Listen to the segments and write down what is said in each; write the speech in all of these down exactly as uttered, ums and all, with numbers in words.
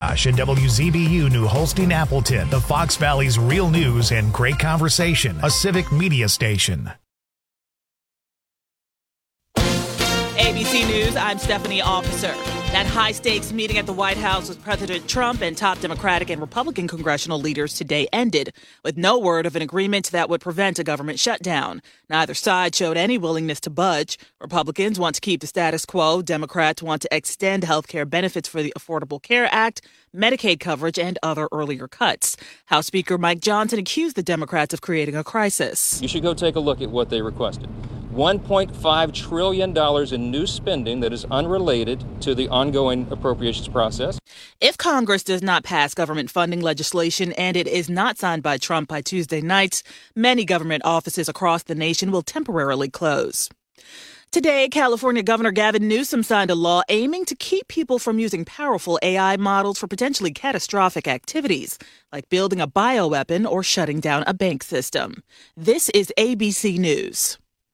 McIntosh and W Z B U New Holstein Appleton, the Fox Valley's real news and great conversation, a civic media station. A B C News, I'm Stephanie Officer. That high-stakes meeting at the White House with President Trump and top Democratic and Republican congressional leaders today ended with no word of an agreement that would prevent a government shutdown. Neither side showed any willingness to budge. Republicans want to keep the status quo. Democrats want to extend health care benefits for the Affordable Care Act, Medicaid coverage, and other earlier cuts. House Speaker Mike Johnson accused the Democrats of creating a crisis. You should go take a look at what they requested. one point five trillion dollars in new spending that is unrelated to the ongoing appropriations process. If Congress does not pass government funding legislation and it is not signed by Trump by Tuesday night, many government offices across the nation will temporarily close. Today, California Governor Gavin Newsom signed a law aiming to keep people from using powerful A I models for potentially catastrophic activities, like building a bioweapon or shutting down a bank system. This is A B C News.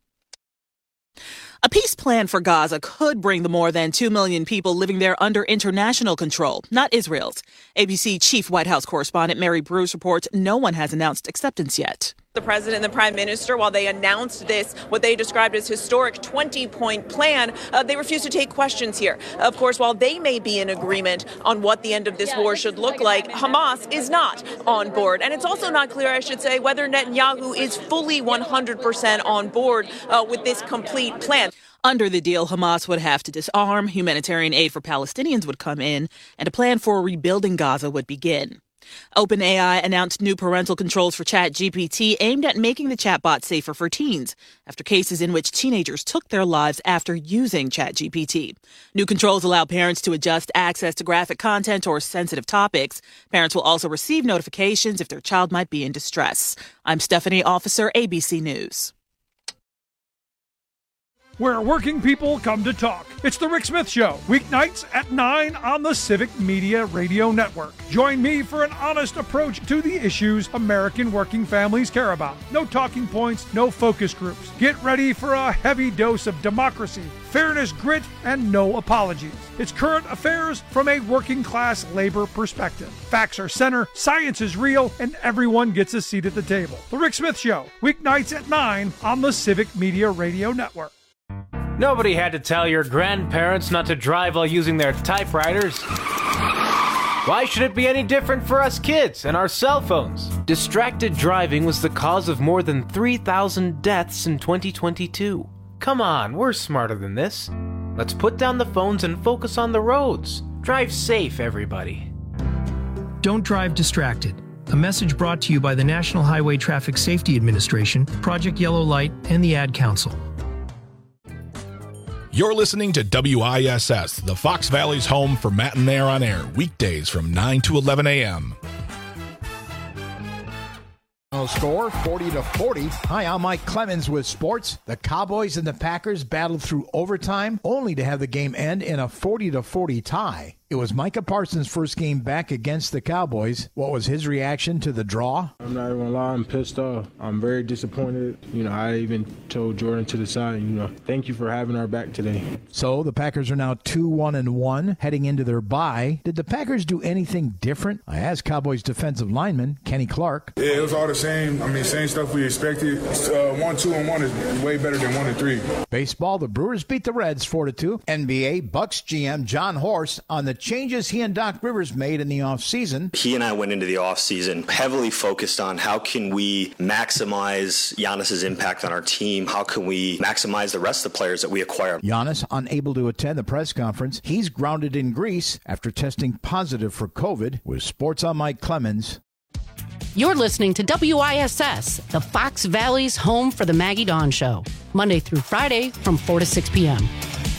A peace plan for Gaza could bring the more than two million people living there under international control, not Israel's. A B C Chief White House Correspondent Mary Bruce reports no one has announced acceptance yet. The president and the prime minister, while they announced this, what they described as historic twenty-point plan, uh, they refused to take questions here. Of course, while they may be in agreement on what the end of this war should look like, Hamas is not on board. And it's also not clear, I should say, whether Netanyahu is fully one hundred percent on board uh, with this complete plan. Under the deal, Hamas would have to disarm, humanitarian aid for Palestinians would come in, and a plan for rebuilding Gaza would begin. OpenAI announced new parental controls for ChatGPT aimed at making the chatbot safer for teens after cases in which teenagers took their lives after using ChatGPT. New controls allow parents to adjust access to graphic content or sensitive topics. Parents will also receive notifications if their child might be in distress. I'm Stephanie Officer, A B C News. Where working people come to talk. It's the Rick Smith Show, weeknights at nine on the Civic Media Radio Network. Join me for an honest approach to the issues American working families care about. No talking points, no focus groups. Get ready for a heavy dose of democracy, fairness, grit, and no apologies. It's current affairs from a working class labor perspective. Facts are center, science is real, and everyone gets a seat at the table. The Rick Smith Show, weeknights at nine on the Civic Media Radio Network. Nobody had to tell your grandparents not to drive while using their typewriters. Why should it be any different for us kids and our cell phones? Distracted driving was the cause of more than three thousand deaths in twenty twenty-two. Come on, we're smarter than this. Let's put down the phones and focus on the roads. Drive safe, everybody. Don't drive distracted. A message brought to you by the National Highway Traffic Safety Administration, Project Yellow Light, and the Ad Council. You're listening to W I S S, the Fox Valley's home for Matt and Nair on air, weekdays from nine to eleven a.m. Score forty to forty. Hi, I'm Mike Clemens with sports. The Cowboys and the Packers battled through overtime, only to have the game end in a forty to forty tie. It was Micah Parsons' first game back against the Cowboys. What was his reaction to the draw? I'm not even gonna lie, I'm pissed off. I'm very disappointed. You know, I even told Jordan to the side, you know, thank you for having our back today. So the Packers are now two one and one heading into their bye. Did the Packers do anything different? I asked Cowboys defensive lineman Kenny Clark. Yeah, it was all the same. I mean, same stuff we expected. Uh, one, two, and one is way better than one and three. Baseball, the Brewers beat the Reds four to two. N B A, Bucks G M John Horst on the changes he and Doc Rivers made in the offseason. He and I went into the offseason heavily focused on how can we maximize Giannis's impact on our team? How can we maximize the rest of the players that we acquire? Giannis unable to attend the press conference. He's grounded in Greece after testing positive for COVID. With Sports on Mike Clemens. You're listening to W I S S, the Fox Valley's home for the Maggie Dawn Show, Monday through Friday from four to six p.m.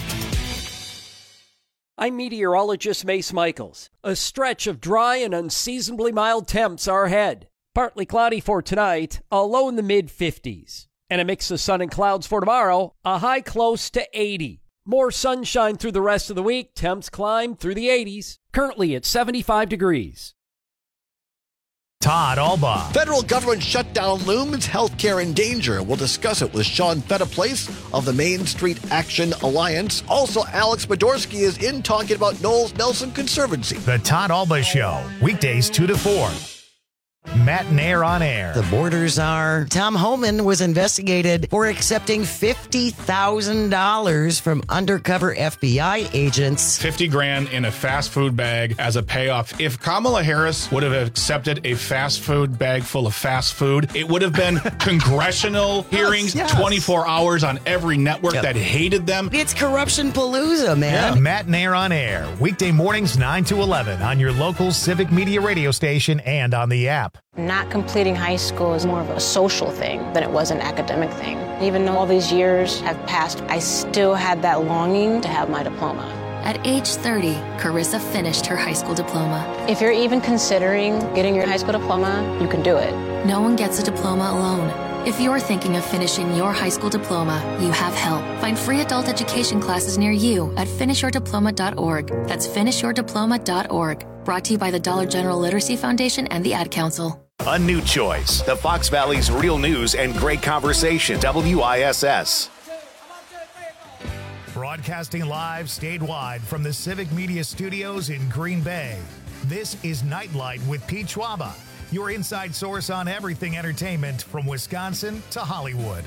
I'm meteorologist Mace Michaels. A stretch of dry and unseasonably mild temps are ahead. Partly cloudy for tonight, a low in the mid-fifties. And a mix of sun and clouds for tomorrow, a high close to eighty. More sunshine through the rest of the week, temps climb through the eighties. Currently at seventy-five degrees. Todd Alba. Federal government shutdown looms, healthcare in danger. We'll discuss it with Sean Fetaplace of the Main Street Action Alliance. Also, Alex Podorsky is in talking about Knowles Nelson Conservancy. The Todd Alba Show, weekdays two to four. Matt Nair on air. The borders are. Tom Homan was investigated for accepting fifty thousand dollars from undercover F B I agents. fifty grand in a fast food bag as a payoff. If Kamala Harris would have accepted a fast food bag full of fast food, it would have been congressional hearings, yes, yes. twenty-four hours on every network yep. that hated them. It's corruption palooza, man. Yeah. Matt Nair on air. Weekday mornings nine to eleven on your local Civic Media radio station and on the app. Not completing high school is more of a social thing than it was an academic thing. Even though all these years have passed, I still had that longing to have my diploma. At age thirty, Carissa finished her high school diploma. If you're even considering getting your high school diploma, you can do it. No one gets a diploma alone. If you're thinking of finishing your high school diploma, you have help. Find free adult education classes near you at finish your diploma dot org. That's finish your diploma dot org. Brought to you by the Dollar General Literacy Foundation and the Ad Council. A new choice. The Fox Valley's real news and great conversation. W I S S. Broadcasting live statewide from the Civic Media Studios in Green Bay. This is Nightlight with Pete Schwaba, your inside source on everything entertainment from Wisconsin to Hollywood.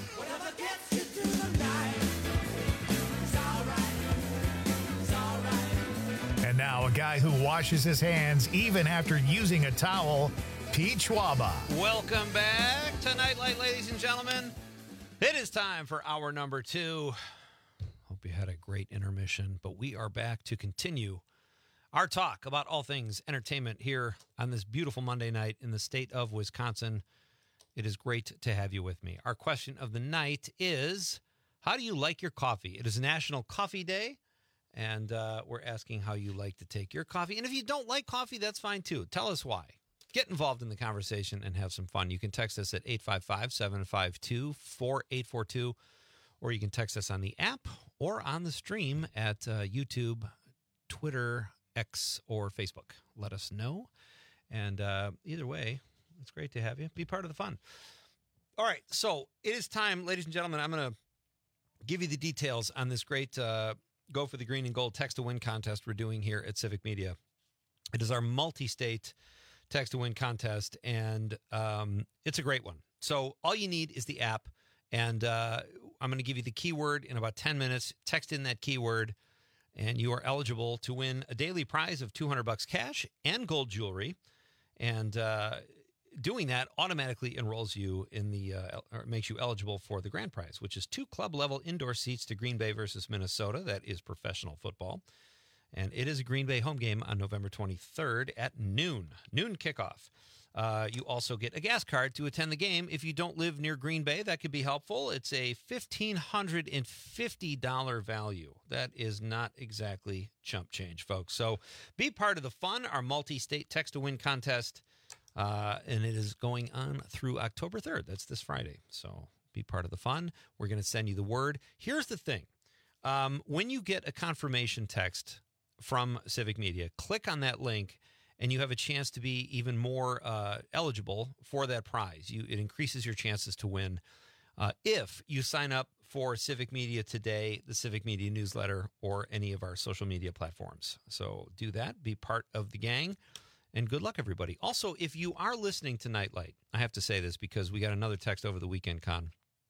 And now a guy who washes his hands even after using a towel, Pete Schwaba. Welcome back to Nightlight, ladies and gentlemen. It is time for hour number two. Hope you had a great intermission, but we are back to continue our talk about all things entertainment here on this beautiful Monday night in the state of Wisconsin. It is great to have you with me. Our question of the night is, how do you like your coffee? It is National Coffee Day, and uh, we're asking how you like to take your coffee. And if you don't like coffee, that's fine too. Tell us why. Get involved in the conversation and have some fun. You can text us at eight five five, seven five two, four eight four two, or you can text us on the app or on the stream at uh, YouTube, Twitter, X, or Facebook. Let us know. And uh, either way, it's great to have you. Be part of the fun. All right, so it is time, ladies and gentlemen. I'm going to give you the details on this great uh, Go for the Green and Gold Text to Win contest we're doing here at Civic Media. It is our multi-state text to win contest, and um, it's a great one. So all you need is the app, and uh, I'm going to give you the keyword in about ten minutes. Text in that keyword, and you are eligible to win a daily prize of two hundred bucks cash and gold jewelry. And uh, doing that automatically enrolls you in the, uh, or makes you eligible for the grand prize, which is two club-level indoor seats to Green Bay versus Minnesota. That is professional football. And it is a Green Bay home game on November twenty-third at noon. Noon kickoff. Uh, you also get a gas card to attend the game. If you don't live near Green Bay, that could be helpful. It's a one thousand five hundred fifty dollars value. That is not exactly chump change, folks. So be part of the fun, our multi-state text-to-win contest, uh, and it is going on through October third. That's this Friday. So be part of the fun. We're going to send you the word. Here's the thing. Um, when you get a confirmation text from Civic Media, click on that link, and you have a chance to be even more uh, eligible for that prize. You, it increases your chances to win uh, if you sign up for Civic Media Today, the Civic Media newsletter, or any of our social media platforms. So do that. Be part of the gang, and good luck, everybody. Also, if you are listening to Nightlight, I have to say this because we got another text over the weekend, Con.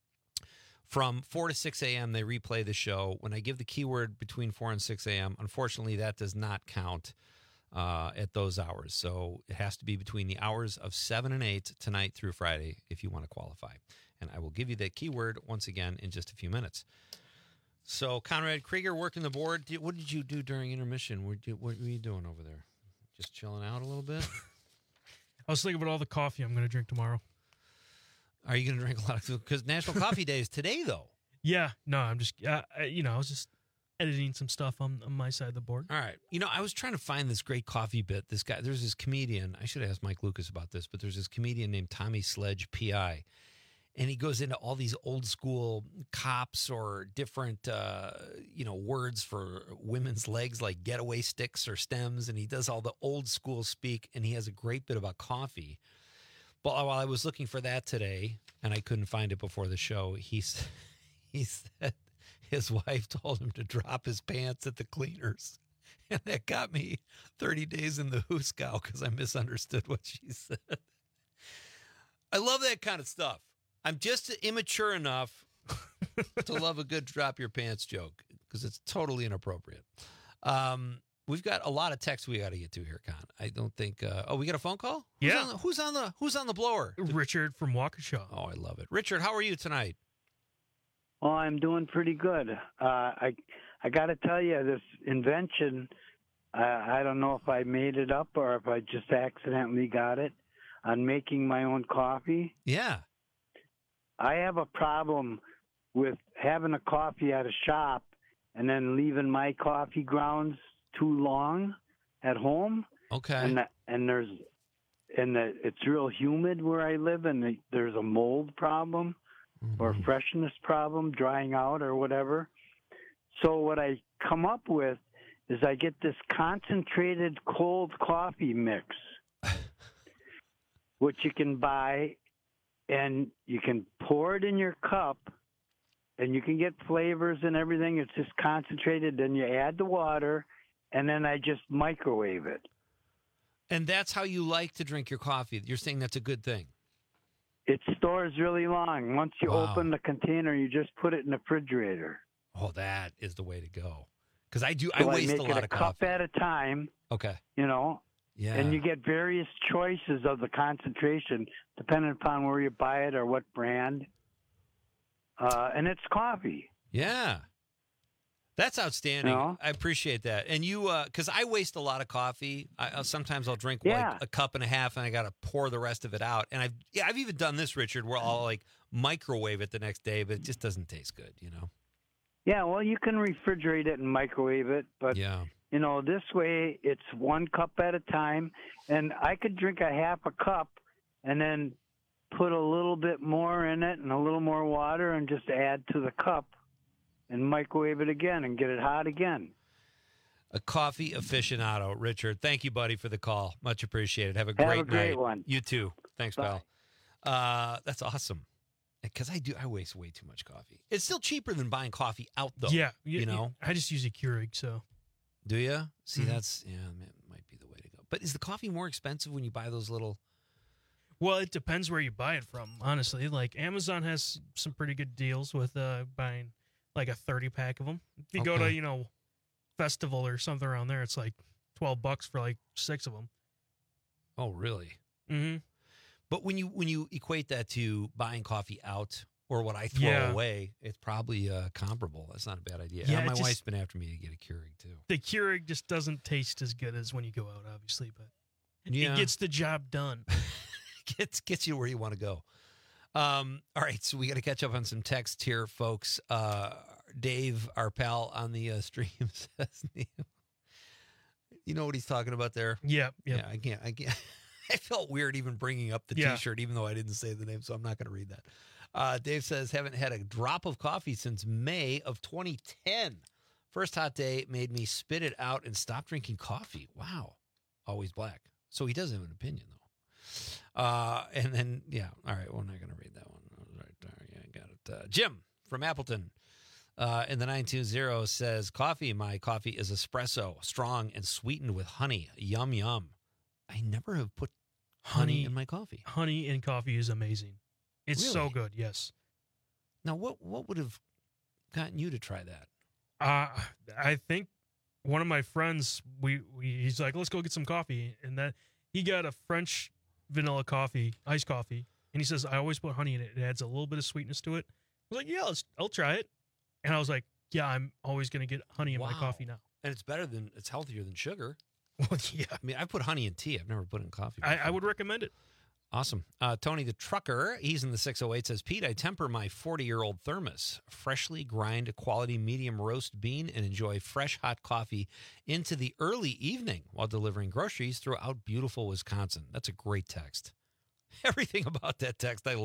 From four to six a.m., they replay the show. When I give the keyword between four and six a.m., unfortunately, that does not count uh, at those hours. So it has to be between the hours of seven and eight tonight through Friday if you want to qualify. And I will give you that keyword once again in just a few minutes. So, Conrad Krieger working the board. What did you do during intermission? What were you doing over there? Just chilling out a little bit? I was thinking about all the coffee I'm going to drink tomorrow. Are you going to drink a lot of, because National Coffee Day is today, though. Yeah, no, I'm just, uh, I, you know, I was just editing some stuff on, on my side of the board. All right. You know, I was trying to find this great coffee bit. This guy, there's this comedian. I should have asked Mike Lucas about this, but there's this comedian named Tommy Sledge, P I. and he goes into all these old school cops or different, uh, you know, words for women's legs like getaway sticks or stems, and he does all the old school speak, and he has a great bit about coffee. But while I was looking for that today, and I couldn't find it before the show, he, he said his wife told him to drop his pants at the cleaners. And that got me thirty days in the hoosegow because I misunderstood what she said. I love that kind of stuff. I'm just immature enough to love a good drop your pants joke because it's totally inappropriate. Um, we've got a lot of texts we got to get to here, Con. I don't think. Uh, oh, we got a phone call? Who's Yeah. On the, who's on the Who's on the blower? Richard from Waukesha. Oh, I love it. Richard, how are you tonight? Well, I'm doing pretty good. Uh, I I got to tell you, this invention, uh, I don't know if I made it up or if I just accidentally got it, on making my own coffee. Yeah. I have a problem with having a coffee at a shop and then leaving my coffee grounds too long at home. Okay. And the, and there's and the, it's real humid where I live, and the, there's a mold problem mm-hmm. or freshness problem, drying out or whatever. So what I come up with is I get this concentrated cold coffee mix, which you can buy, and you can pour it in your cup, and you can get flavors and everything. It's just concentrated. Then you add the water, and then I just microwave it. And that's how you like to drink your coffee. You're saying that's a good thing. It stores really long. Once you Wow. open the container, you just put it in the refrigerator. Oh, that is the way to go. Because I do, So I waste make a it lot a of cup coffee. at a time. Okay. You know. Yeah. And you get various choices of the concentration depending upon where you buy it or what brand. Uh, and it's coffee. Yeah. That's outstanding. No. I appreciate that. And you, because I waste a lot of coffee. I, I'll, sometimes I'll drink Yeah. like a cup and a half, and I got to pour the rest of it out. And I've, yeah, I've even done this, Richard, where I'll like microwave it the next day, but it just doesn't taste good, you know? Yeah, well, you can refrigerate it and microwave it, but Yeah. you know, this way it's one cup at a time, and I could drink a half a cup and then put a little bit more in it and a little more water and just add to the cup and microwave it again and get it hot again. A coffee aficionado, Richard. Thank you, buddy, for the call. Much appreciated. Have a Have great a great night. one. You too. Thanks, Bye. pal. Uh, that's awesome. Because I do, I waste way too much coffee. It's still cheaper than buying coffee out, though. Yeah. you, y- know. I just use a Keurig, so. Do you? See, Mhm. that's yeah, that might be the way to go. But is the coffee more expensive when you buy those little? Well, it depends where you buy it from, honestly. Like, Amazon has some pretty good deals with uh, buying, like, a thirty-pack of them. If you go to, Okay. you know, Festival or something around there, it's like twelve bucks for, like, six of them. Oh, really? Mm-hmm. But when you when you equate that to buying coffee out or what I throw Yeah. away, it's probably uh, comparable. That's not a bad idea. Yeah, and it my just- wife's been after me to get a Keurig too. The Keurig just doesn't taste as good as when you go out, obviously, but Yeah. it gets the job done. gets gets you where you want to go. Um, all right, so we got to catch up on some text here, folks. Uh, Dave, our pal on the uh, stream, says, you know what he's talking about there? Yeah, yeah. Yeah, I can't. I can't. I felt weird even bringing up the Yeah. T-shirt, even though I didn't say the name, so I'm not going to read that. Uh, Dave says, haven't had a drop of coffee since May of twenty ten. First hot day made me spit it out and stop drinking coffee. Wow. Always black. So he does have an opinion, though. Uh, and then, yeah, all right, we're not going to read that one. All right, all right, yeah, I got it. Uh, Jim from Appleton uh, in the nine two zero says, coffee, my coffee is espresso, strong and sweetened with honey. Yum, yum. I never have put honey, Honey in my coffee. Honey in coffee is amazing. It's so Really? good, yes. Now, what what would have gotten you to try that? Uh, I think one of my friends, we, we he's like, let's go get some coffee. And that he got a French vanilla coffee, iced coffee. And he says, I always put honey in it. It adds a little bit of sweetness to it. I was like, yeah, let's, I'll try it. And I was like, yeah, I'm always going to get honey in my Wow. coffee now. And it's better than, it's healthier than sugar. Well, yeah. I mean, I put honey in tea. I've never put it in coffee. I, I before. would recommend it. Awesome. Uh, Tony the trucker, he's in the six oh eight, says, Pete, I temper my forty-year-old thermos, freshly grind a quality medium roast bean, and enjoy fresh hot coffee into the early evening while delivering groceries throughout beautiful Wisconsin. That's a great text. Everything about that text I love.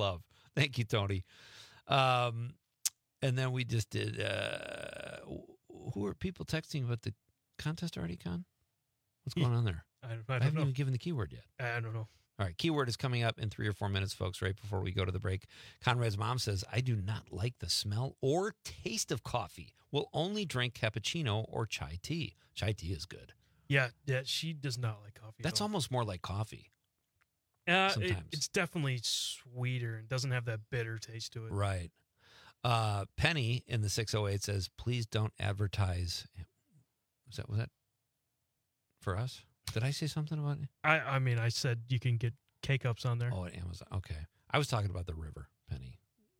Thank you, Tony. Um, and then we just did. Uh, who are people texting about the contest already, Con? What's going on there? I, I, don't I haven't know. even given the keyword yet. I don't know. All right, keyword is coming up in three or four minutes, folks, right before we go to the break. Conrad's mom says, I do not like the smell or taste of coffee. Will only drink cappuccino or chai tea. Chai tea is good. Yeah, yeah, she does not like coffee. That's almost more like coffee. Uh, it, sometimes. it's definitely sweeter and doesn't have that bitter taste to it. Right. Uh, Penny in the six oh eight says, please don't advertise. Was that, was that for us? Did I say something about it? I, I mean, I said you can get K-Cups on there. Oh, at Amazon. Okay. I was talking about the river, Penny.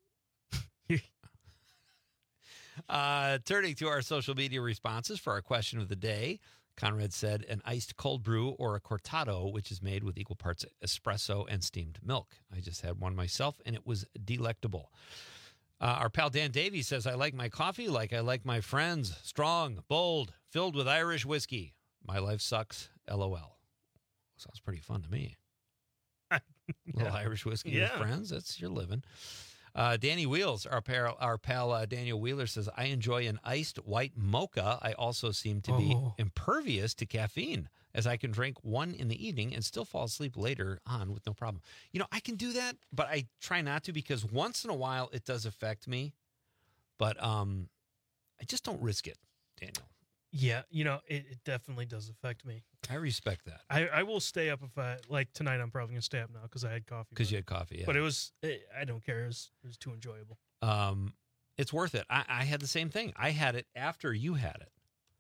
uh, turning to our social media responses for our question of the day, Conrad said an iced cold brew or a cortado, which is made with equal parts espresso and steamed milk. I just had one myself, and it was delectable. Uh, our pal Dan Davies says, I like my coffee like I like my friends. Strong, bold, filled with Irish whiskey. My life sucks, LOL. Sounds pretty fun to me. A little Yeah. Irish whiskey Yeah. with friends. That's your living. Uh, Danny Wheels, our pal, our pal uh, Daniel Wheeler says, I enjoy an iced white mocha. I also seem to be Oh. impervious to caffeine, as I can drink one in the evening and still fall asleep later on with no problem. You know, I can do that, but I try not to because once in a while it does affect me. But um, I just don't risk it, Daniel. Yeah, you know, it, it definitely does affect me. I respect that. I, I will stay up if I, like tonight, I'm probably going to stay up now because I had coffee. Because but- you had coffee, yeah. But it was, it, I don't care. It was, it was too enjoyable. Um, it's worth it. I, I had the same thing. I had it after you had it.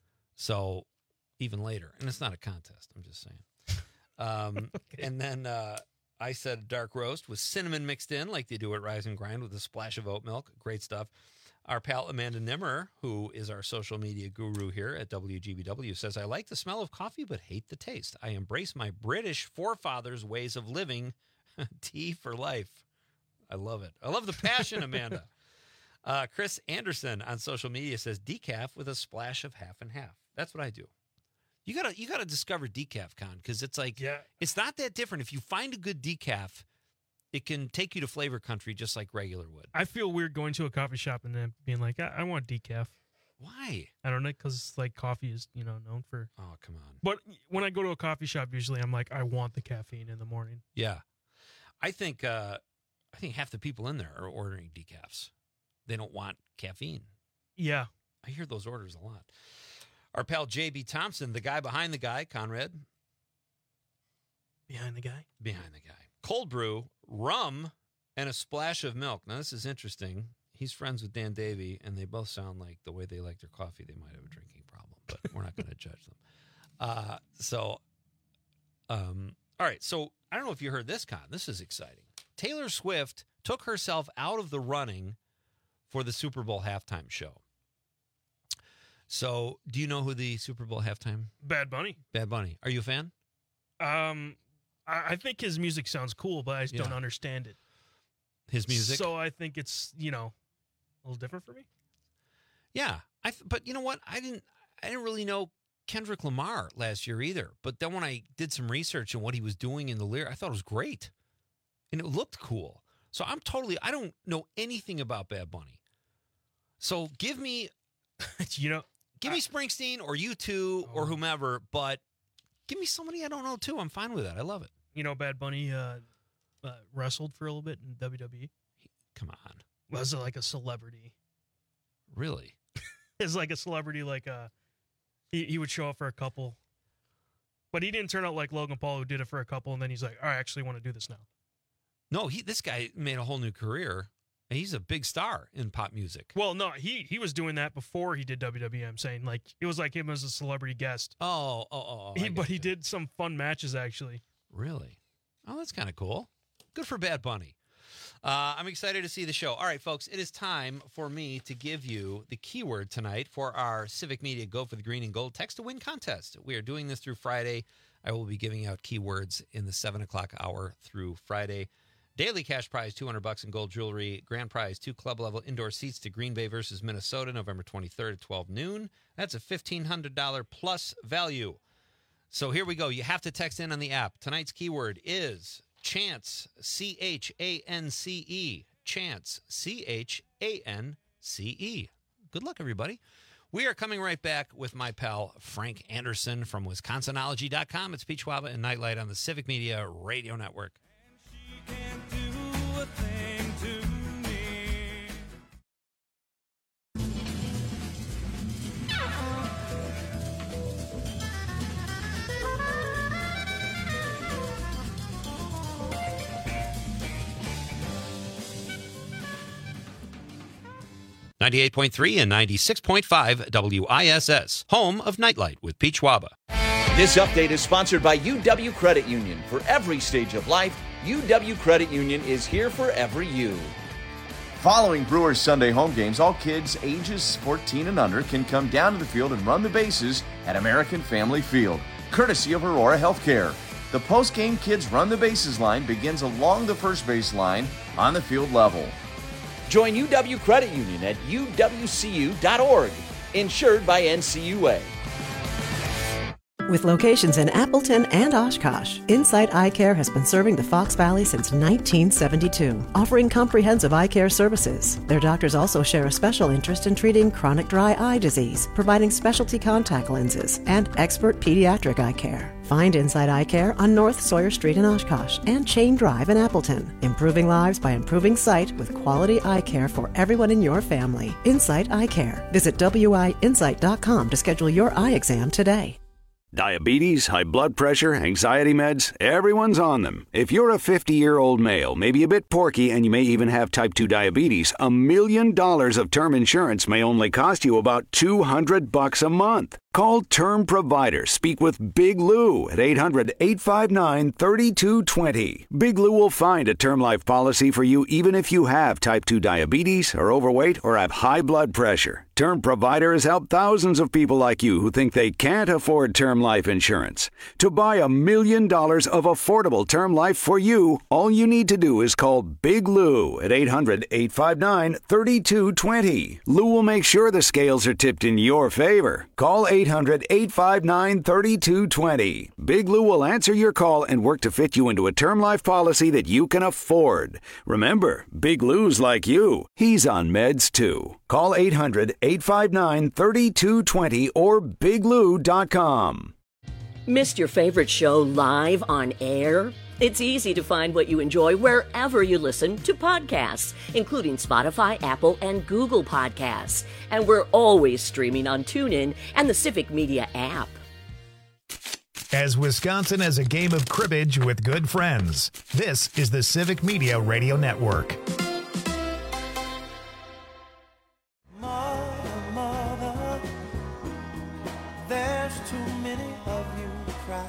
So even later. And it's not a contest. I'm just saying. Um, Okay. And then uh, I said dark roast with cinnamon mixed in like they do at Rise and Grind with a splash of oat milk. Great stuff. Our pal Amanda Nimmer, who is our social media guru here at W G B W, says, I like the smell of coffee but hate the taste. I embrace my British forefathers' ways of living. Tea for life. I love it. I love the passion, Amanda. Uh, Chris Anderson on social media says decaf with a splash of half and half. That's what I do. You gotta you gotta discover decaf, Con, because it's like Yeah. it's not that different. If you find a good decaf, it can take you to flavor country just like regular would. I feel weird going to a coffee shop and then being like, I, I want decaf. Why? I don't know, because like coffee is, you know, known for. Oh, come on. But when I go to a coffee shop, usually I'm like, I want the caffeine in the morning. Yeah, I think uh, I think half the people in there are ordering decafs. They don't want caffeine. Yeah. I hear those orders a lot. Our pal J B Thompson, the guy behind the guy, Conrad. Behind the guy? Behind the guy. Cold brew, rum, and a splash of milk. Now, this is interesting. He's friends with Dan Davey, and they both sound like the way they like their coffee, they might have a drinking problem, but we're not going to judge them. Uh, so, um, all right. So, I don't know if you heard this, Con. This is exciting. Taylor Swift took herself out of the running for the Super Bowl halftime show. So, do you know who the Super Bowl halftime? Bad Bunny. Bad Bunny. Are you a fan? Um, I, I think his music sounds cool, but I just don't Yeah. understand it. His music? So I think it's, you know, a little different for me. Yeah, I. Th- but you know what? I didn't. I didn't really know Kendrick Lamar last year either. But then when I did some research on what he was doing in the lyric, I thought it was great, and it looked cool. So I'm totally. I don't know anything about Bad Bunny. So give me, you know, give me Springsteen or U two or whomever. But give me somebody I don't know too. I'm fine with that. I love it. You know, Bad Bunny uh, uh, wrestled for a little bit in W W E. Come on. Was like a celebrity. Really? Is like a celebrity. Like uh, he he would show up for a couple, but he didn't turn out like Logan Paul, who did it for a couple, and then he's like, I actually want to do this now. No, he. This guy made a whole new career. And he's a big star in pop music. Well, no, he he was doing that before he did W W E. I'm saying like it was like him as a celebrity guest. Oh, oh, oh. He, I but he gotcha. did some fun matches actually. Really? Oh, that's kind of cool. Good for Bad Bunny. Uh, I'm excited to see the show. All right, folks, it is time for me to give you the keyword tonight for our Civic Media Go for the Green and Gold Text to Win contest. We are doing this through Friday. I will be giving out keywords in the seven o'clock hour through Friday. Daily cash prize, two hundred bucks in gold jewelry. Grand prize, two club-level indoor seats to Green Bay versus Minnesota, November twenty-third at twelve noon. That's a fifteen hundred dollars plus value. So here we go. You have to text in on the app. Tonight's keyword is chance, C H A N C E. Chance, C H A N C E. Good luck, everybody. We are coming right back with my pal Frank Anderson from Wisconsinology dot com. It's Pete Schwaba and Nightlight on the Civic Media Radio Network. ninety-eight point three and ninety-six point five W I S S, home of Nightlight with Pete Schwaba. This update is sponsored by U W Credit Union. For every stage of life, U W Credit Union is here for every you. Following Brewers Sunday home games, all kids ages fourteen and under can come down to the field and run the bases at American Family Field, courtesy of Aurora Healthcare. The post-game Kids Run the Bases line begins along the first base line on the field level. Join U W Credit Union at U W C U dot org, insured by N C U A. With locations in Appleton and Oshkosh, Insight Eye Care has been serving the Fox Valley since nineteen seventy-two, offering comprehensive eye care services. Their doctors also share a special interest in treating chronic dry eye disease, providing specialty contact lenses, and expert pediatric eye care. Find Insight Eye Care on North Sawyer Street in Oshkosh and Chain Drive in Appleton. Improving lives by improving sight with quality eye care for everyone in your family. Insight Eye Care. Visit W I insight dot com to schedule your eye exam today. Diabetes, high blood pressure, anxiety meds, everyone's on them. If you're a fifty-year-old male, maybe a bit porky, and you may even have type two diabetes, a million dollars of term insurance may only cost you about two hundred bucks a month. Call Term Provider. Speak with Big Lou at eight hundred, eight five nine, three two two zero. Big Lou will find a term life policy for you even if you have type two diabetes, are overweight, or have high blood pressure. Term Provider has helped thousands of people like you who think they can't afford term life insurance. To buy a million dollars of affordable term life for you, all you need to do is call Big Lou at eight hundred, eight five nine, three two two zero. Lou will make sure the scales are tipped in your favor. Call eight hundred, eight five nine, three two two zero. Big Lou will answer your call and work to fit you into a term life policy that you can afford. Remember, Big Lou's like you. He's on meds too. Call eight hundred, eight five nine, three two two zero or big lou dot com. Missed your favorite show live on air? It's easy to find what you enjoy wherever you listen to podcasts, including Spotify, Apple, and Google Podcasts. And we're always streaming on TuneIn and the Civic Media app. As Wisconsin has a game of cribbage with good friends, this is the Civic Media Radio Network. Mother, mother, there's too many of you crying.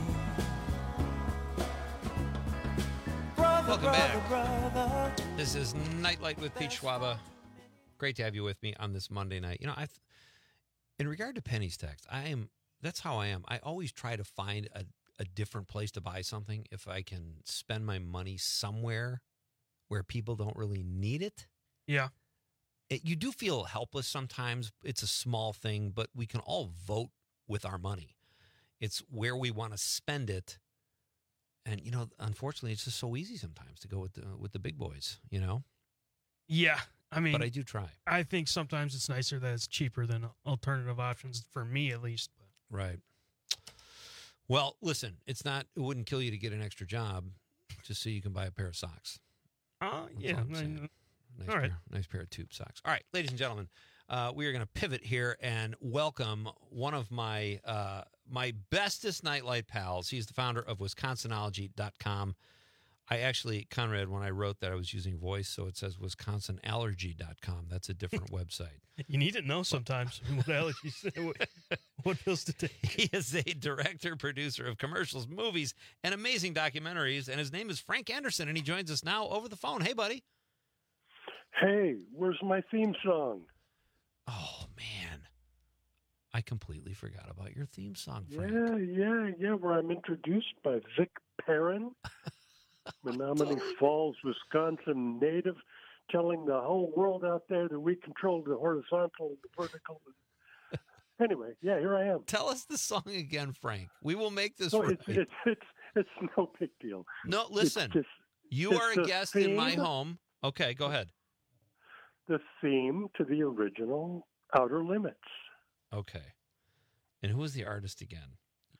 Brother, Welcome back. brother, brother. This is Nightlight with Pete Schwaba. Great to have you with me on this Monday night. You know, I, in regard to Penny's text, I am. That's how I am. I always try to find a, a different place to buy something if I can spend my money somewhere where people don't really need it. Yeah. It, you do feel helpless sometimes. It's a small thing, but we can all vote with our money. It's where we want to spend it. And, you know, unfortunately, it's just so easy sometimes to go with the, with the big boys, you know? Yeah. I mean, but I do try. I think sometimes it's nicer that it's cheaper than alternative options, for me at least. Right. Well, listen, it's not, it wouldn't kill you to get an extra job just so you can buy a pair of socks. Uh, That's yeah. all I'm saying. Nice all pair, right. nice pair of tube socks. All right, ladies and gentlemen, uh, we are going to pivot here and welcome one of my uh, my bestest Nightlight pals. He's the founder of Wisconsinology dot com. I actually, Conrad, when I wrote that, I was using voice, so it says Wisconsin Allergy dot com. That's a different website. You need to know sometimes what allergies, what, what pills to take. He is a director, producer of commercials, movies, and amazing documentaries, and his name is Frank Anderson, and he joins us now over the phone. Hey, buddy. Hey, where's my theme song? Oh, man. I completely forgot about your theme song, Frank. Yeah, yeah, yeah, where I'm introduced by Vic Perrin, Menominee Falls, Wisconsin native, telling the whole world out there that we control the horizontal and the vertical. Anyway, yeah, here I am. Tell us the song again, Frank. We will make this no, right. It's, it's, it's, it's no big deal. No, listen. Just, you it's are a guest in my theme. home. Okay, go ahead. The theme to the original Outer Limits. Okay. And who was the artist again?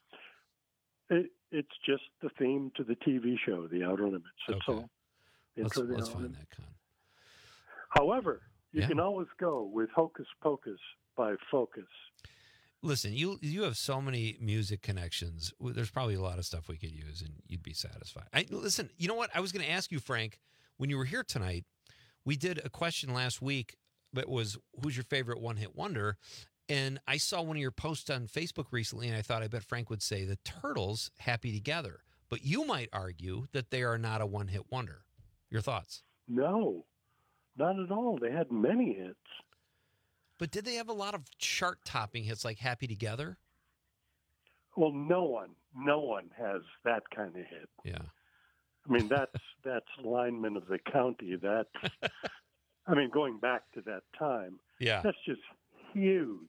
It, it's just the theme to the T V show, The Outer Limits. That's Okay. all. Let's, Intro to the let's Outer find Limits. that, Con. However, you Yeah. can always go with Hocus Pocus by Focus. Listen, you you have so many music connections. There's probably a lot of stuff we could use, and you'd be satisfied. I, listen, you know what? I was going to ask you, Frank, when you were here tonight, we did a question last week that was, who's your favorite one-hit wonder? And I saw one of your posts on Facebook recently, and I thought I bet Frank would say the Turtles, Happy Together. But you might argue that they are not a one-hit wonder. Your thoughts? No, not at all. They had many hits. But did they have a lot of chart-topping hits like Happy Together? Well, no one, no one has that kind of hit. Yeah. I mean, that's that's lineman of the county. That's, I mean, going back to that time. Yeah. That's just huge,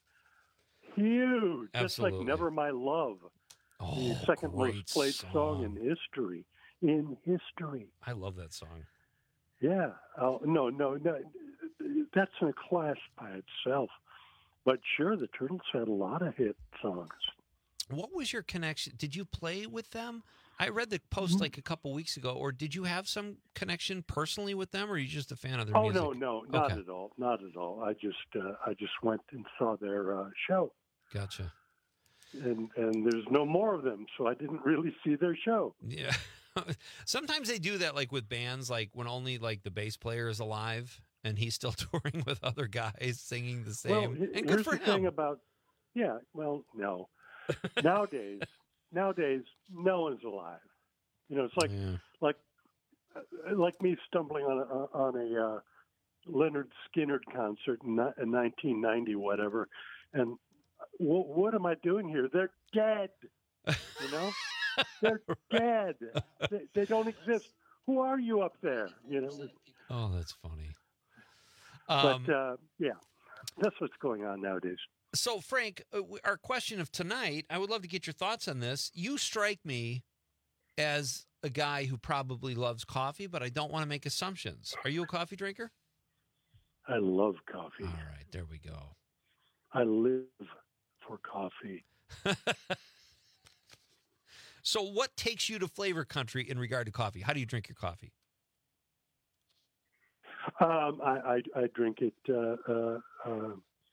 huge. That's Absolutely. like "Never My Love," Oh, the second great most played song. song. in history. In history. I love that song. Yeah. Oh, no, no, no. That's in a class by itself. But sure, the Turtles had a lot of hit songs. What was your connection? Did you play with them? I read the post like a couple weeks ago, or did you have some connection personally with them, or are you just a fan of their Oh music? no, no, not Okay. at all, not at all. I just, uh, I just went and saw their uh, show, Gotcha. and and there's no more of them, so I didn't really see their show. Yeah. Sometimes they do that, like with bands, like when only like the bass player is alive and he's still touring with other guys singing the same. Well, he- and good here's for the thing him. about, yeah, well, no, nowadays, nowadays, no one's alive. You know, it's like like uh, like me stumbling on a on a uh, Leonard Skinner concert in, ni- in nineteen ninety, whatever, and w- what am I doing here? They're dead. You know, they're dead. They, they don't exist. Who are you up there? You know. Oh, that's funny. Um, But uh, yeah, that's what's going on nowadays. So, Frank, uh, w- our question of tonight, I would love to get your thoughts on this. You strike me as a guy who probably loves coffee, but I don't want to make assumptions. Are you a coffee drinker? I love coffee. All right, there we go. I live for coffee. So, what takes you to flavor country in regard to coffee? How do you drink your coffee? Um, I, I, I drink it uh, uh, uh,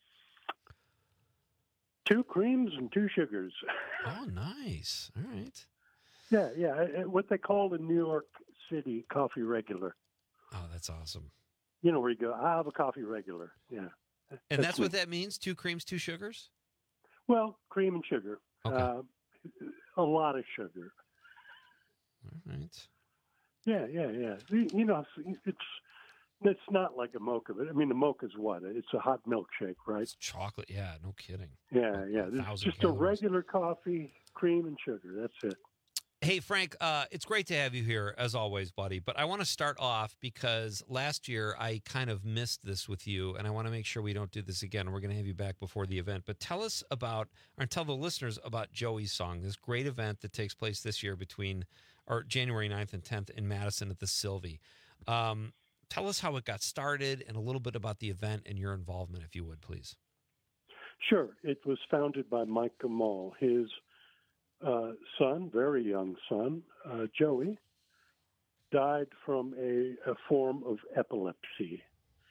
two creams and two sugars. Oh, nice. All right. Yeah, yeah. I- I- What they call in New York City coffee regular. Oh, that's awesome. You know where you go, I have a coffee regular. Yeah. And that's me. what that means? Two creams, two sugars? Well, cream and sugar. Okay. Uh, a lot of sugar. All right. Yeah, yeah, yeah. You you know, it's it's, it's not like a mocha. But I mean, the mocha's what? It's a hot milkshake, right? It's chocolate. Yeah, no kidding. Yeah, yeah. It's thousand just calories. a regular coffee, cream and sugar. That's it. Hey, Frank, uh, it's great to have you here, as always, buddy. But I want to start off because last year I kind of missed this with you, and I want to make sure we don't do this again. We're going to have you back before the event. But tell us about, or tell the listeners about Joey's Song, this great event that takes place this year between, or January ninth and tenth in Madison at the Sylvie. Um, tell us how it got started and a little bit about the event and your involvement, if you would, please. Sure. It was founded by Mike Gamal. His uh, son, very young son, uh, Joey, died from a, a form of epilepsy.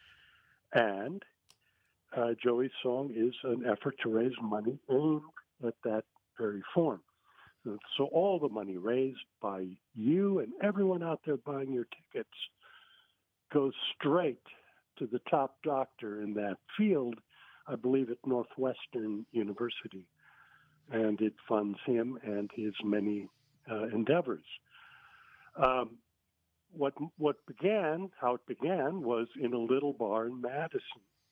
And uh, Joey's Song is an effort to raise money aimed at that very form. So, so all the money raised by you and everyone out there buying your tickets goes straight to the top doctor in that field, I believe at Northwestern University. And it funds him and his many uh, endeavors. Um, what what began, how it began, was in a little bar in Madison,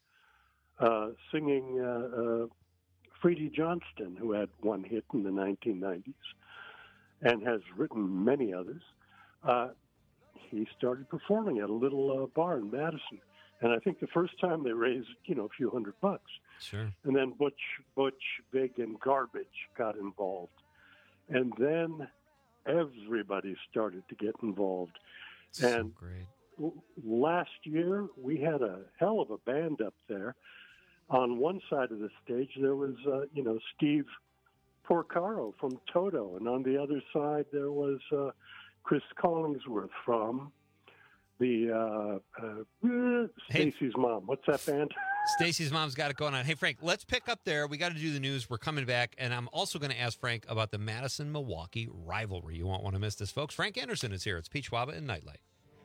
uh, singing uh, uh, Freddie Johnston, who had one hit in the nineteen nineties and has written many others. Uh, he started performing at a little uh, bar in Madison. And I think the first time they raised, you know, a few hundred bucks. Sure. And then Butch, Butch, Vig, and Garbage got involved. And then everybody started to get involved. So and great. last year we had a hell of a band up there. On one side of the stage, there was, uh, you know, Steve Porcaro from Toto, and on the other side there was uh, Chris Collingsworth from the uh, uh, Hey. Stacy's Mom. What's that band? Stacy's Mom's got it going on. Hey, Frank, let's pick up there. We got to do the news. We're coming back, and I'm also going to ask Frank about the Madison-Milwaukee rivalry. You won't want to miss this, folks. Frank Anderson is here. It's Pete Schwaba and Nightlight.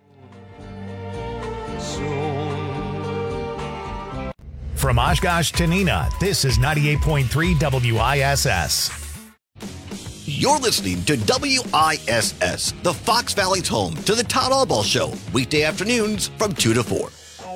From Oshkosh to Neenah, this is ninety-eight point three W I S S. You're listening to W I S S, the Fox Valley's home to the Todd Albaugh Show, weekday afternoons from two to four.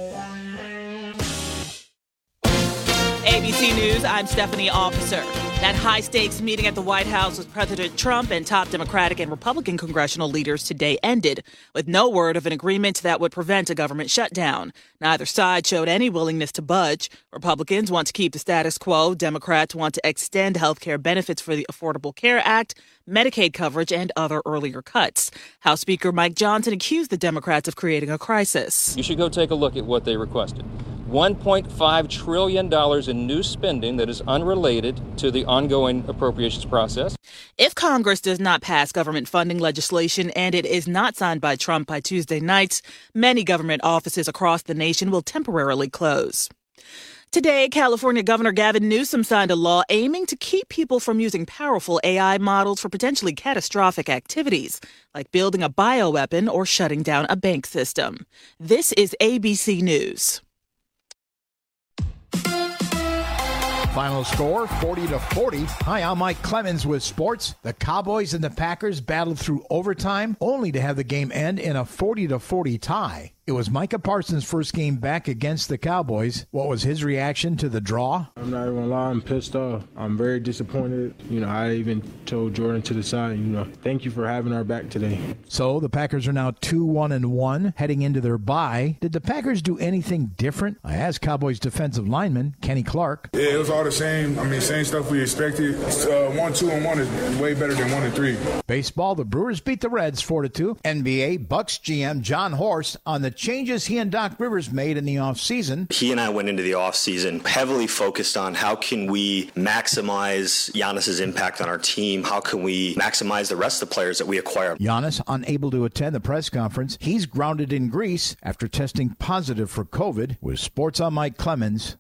A B C News, I'm Stephanie Officer. That high-stakes meeting at the White House with President Trump and top Democratic and Republican congressional leaders today ended with no word of an agreement that would prevent a government shutdown. Neither side showed any willingness to budge. Republicans want to keep the status quo. Democrats want to extend health care benefits for the Affordable Care Act, Medicaid coverage, and other earlier cuts. House Speaker Mike Johnson accused the Democrats of creating a crisis. You should go take a look at what they requested. one point five trillion dollars in new spending that is unrelated to the ongoing appropriations process. If Congress does not pass government funding legislation and it is not signed by Trump by Tuesday night, many government offices across the nation will temporarily close. Today, California Governor Gavin Newsom signed a law aiming to keep people from using powerful A I models for potentially catastrophic activities, like building a bioweapon or shutting down a bank system. This is A B C News. Final score, forty to forty. Hi, I'm Mike Clemens with sports. The Cowboys and the Packers battled through overtime, only to have the game end in a forty to forty tie. It was Micah Parsons' first game back against the Cowboys. What was his reaction to the draw? I'm not even gonna lie, I'm pissed off. I'm very disappointed. You know, I even told Jordan to the side, you know, thank you for having our back today. So the Packers are now two one and one, heading into their bye. Did the Packers do anything different? I asked Cowboys defensive lineman Kenny Clark. Yeah, it was all the same. I mean, same stuff we expected. Uh, one, two, and one is way better than one and three. Baseball, the Brewers beat the Reds four to two. N B A, Bucks G M John Horst on the changes he and Doc Rivers made in the offseason. He and I went into the offseason heavily focused on how can we maximize Giannis's impact on our team? How can we maximize the rest of the players that we acquire? Giannis unable to attend the press conference. He's grounded in Greece after testing positive for COVID. With Sports on Mike Clemens.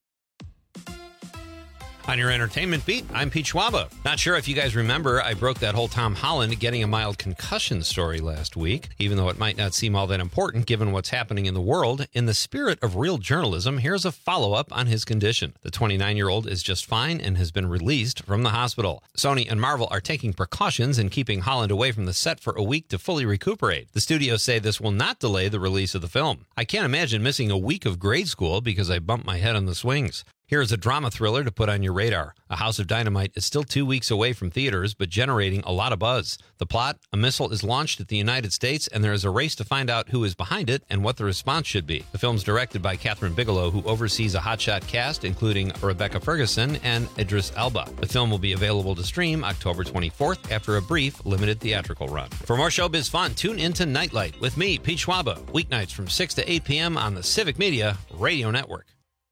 On your entertainment beat, I'm Pete Schwaba. Not sure if you guys remember, I broke that whole Tom Holland getting a mild concussion story last week, even though it might not seem all that important given what's happening in the world. In the spirit of real journalism, here's a follow-up on his condition. The twenty-nine-year-old is just fine and has been released from the hospital. Sony and Marvel are taking precautions in keeping Holland away from the set for a week to fully recuperate. The studios say this will not delay the release of the film. I can't imagine missing a week of grade school because I bumped my head on the swings. Here is a drama thriller to put on your radar. A House of Dynamite is still two weeks away from theaters, but generating a lot of buzz. The plot, a missile is launched at the United States, and there is a race to find out who is behind it and what the response should be. The film's directed by Catherine Bigelow, who oversees a hotshot cast, including Rebecca Ferguson and Idris Elba. The film will be available to stream October twenty-fourth after a brief, limited theatrical run. For more showbiz fun, tune into Nightlight with me, Pete Schwaba, weeknights from six to eight p.m. on the Civic Media Radio Network.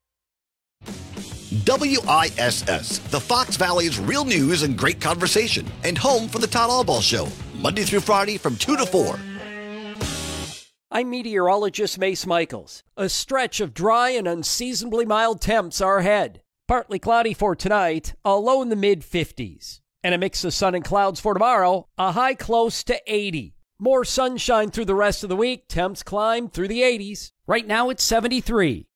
W I S S, the Fox Valley's real news and great conversation, and home for the Todd Albaugh Show, Monday through Friday from two to four. I'm meteorologist Mace Michaels. A stretch of dry and unseasonably mild temps are ahead. Partly cloudy for tonight, a low in the mid fifties. And a mix of sun and clouds for tomorrow, a high close to eighty. More sunshine through the rest of the week, temps climb through the eighties. Right now it's seventy-three.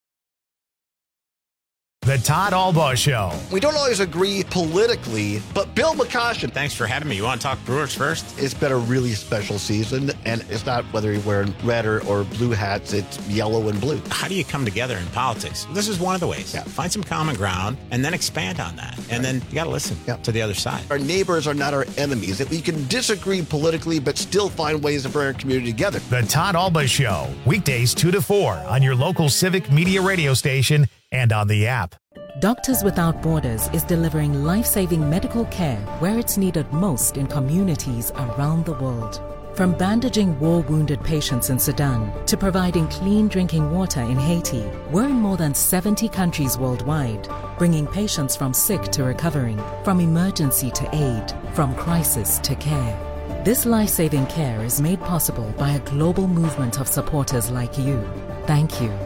The Todd Albaugh Show. We don't always agree politically, but Bill McCoshen. Thanks for having me. You want to talk Brewers first? It's been a really special season, and it's not whether you're wearing red or, or blue hats, it's yellow and blue. How do you come together in politics? This is one of the ways. Yeah. Find some common ground and then expand on that. And then you got to listen yeah. to the other side. Our neighbors are not our enemies. That we can disagree politically, but still find ways to bring our community together. The Todd Albaugh Show, weekdays two to four on your local Civic Media radio station and on the app. Doctors Without Borders is delivering life-saving medical care where it's needed most in communities around the world. From bandaging war-wounded patients in Sudan to providing clean drinking water in Haiti, we're in more than seventy countries worldwide, bringing patients from sick to recovering, from emergency to aid, from crisis to care. This life-saving care is made possible by a global movement of supporters like you. Thank you.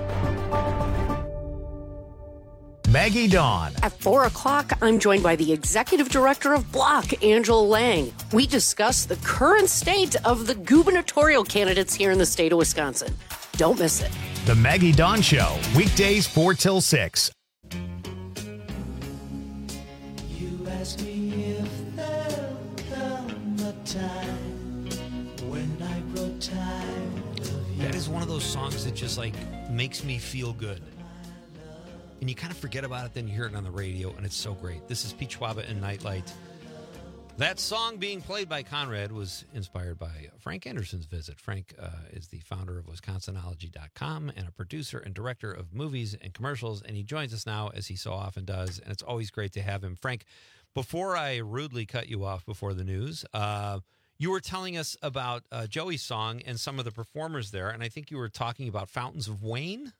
Maggie Dawn. At four o'clock, I'm joined by the executive director of Block, Angela Lang. We discuss the current state of the gubernatorial candidates here in the state of Wisconsin. Don't miss it. The Maggie Dawn Show, weekdays four till six. You ask me if there'll come a time when I grow tired of you. That is one of those songs that just like makes me feel good. And you kind of forget about it, then you hear it on the radio, and it's so great. This is Pete Schwaba and Nightlight. That song being played by Conrad was inspired by Frank Anderson's visit. Frank uh, is the founder of Wisconsinology dot com and a producer and director of movies and commercials, and he joins us now, as he so often does, and it's always great to have him. Frank, before I rudely cut you off before the news, uh, you were telling us about uh, Joey's song and some of the performers there, and I think you were talking about Fountains of Wayne?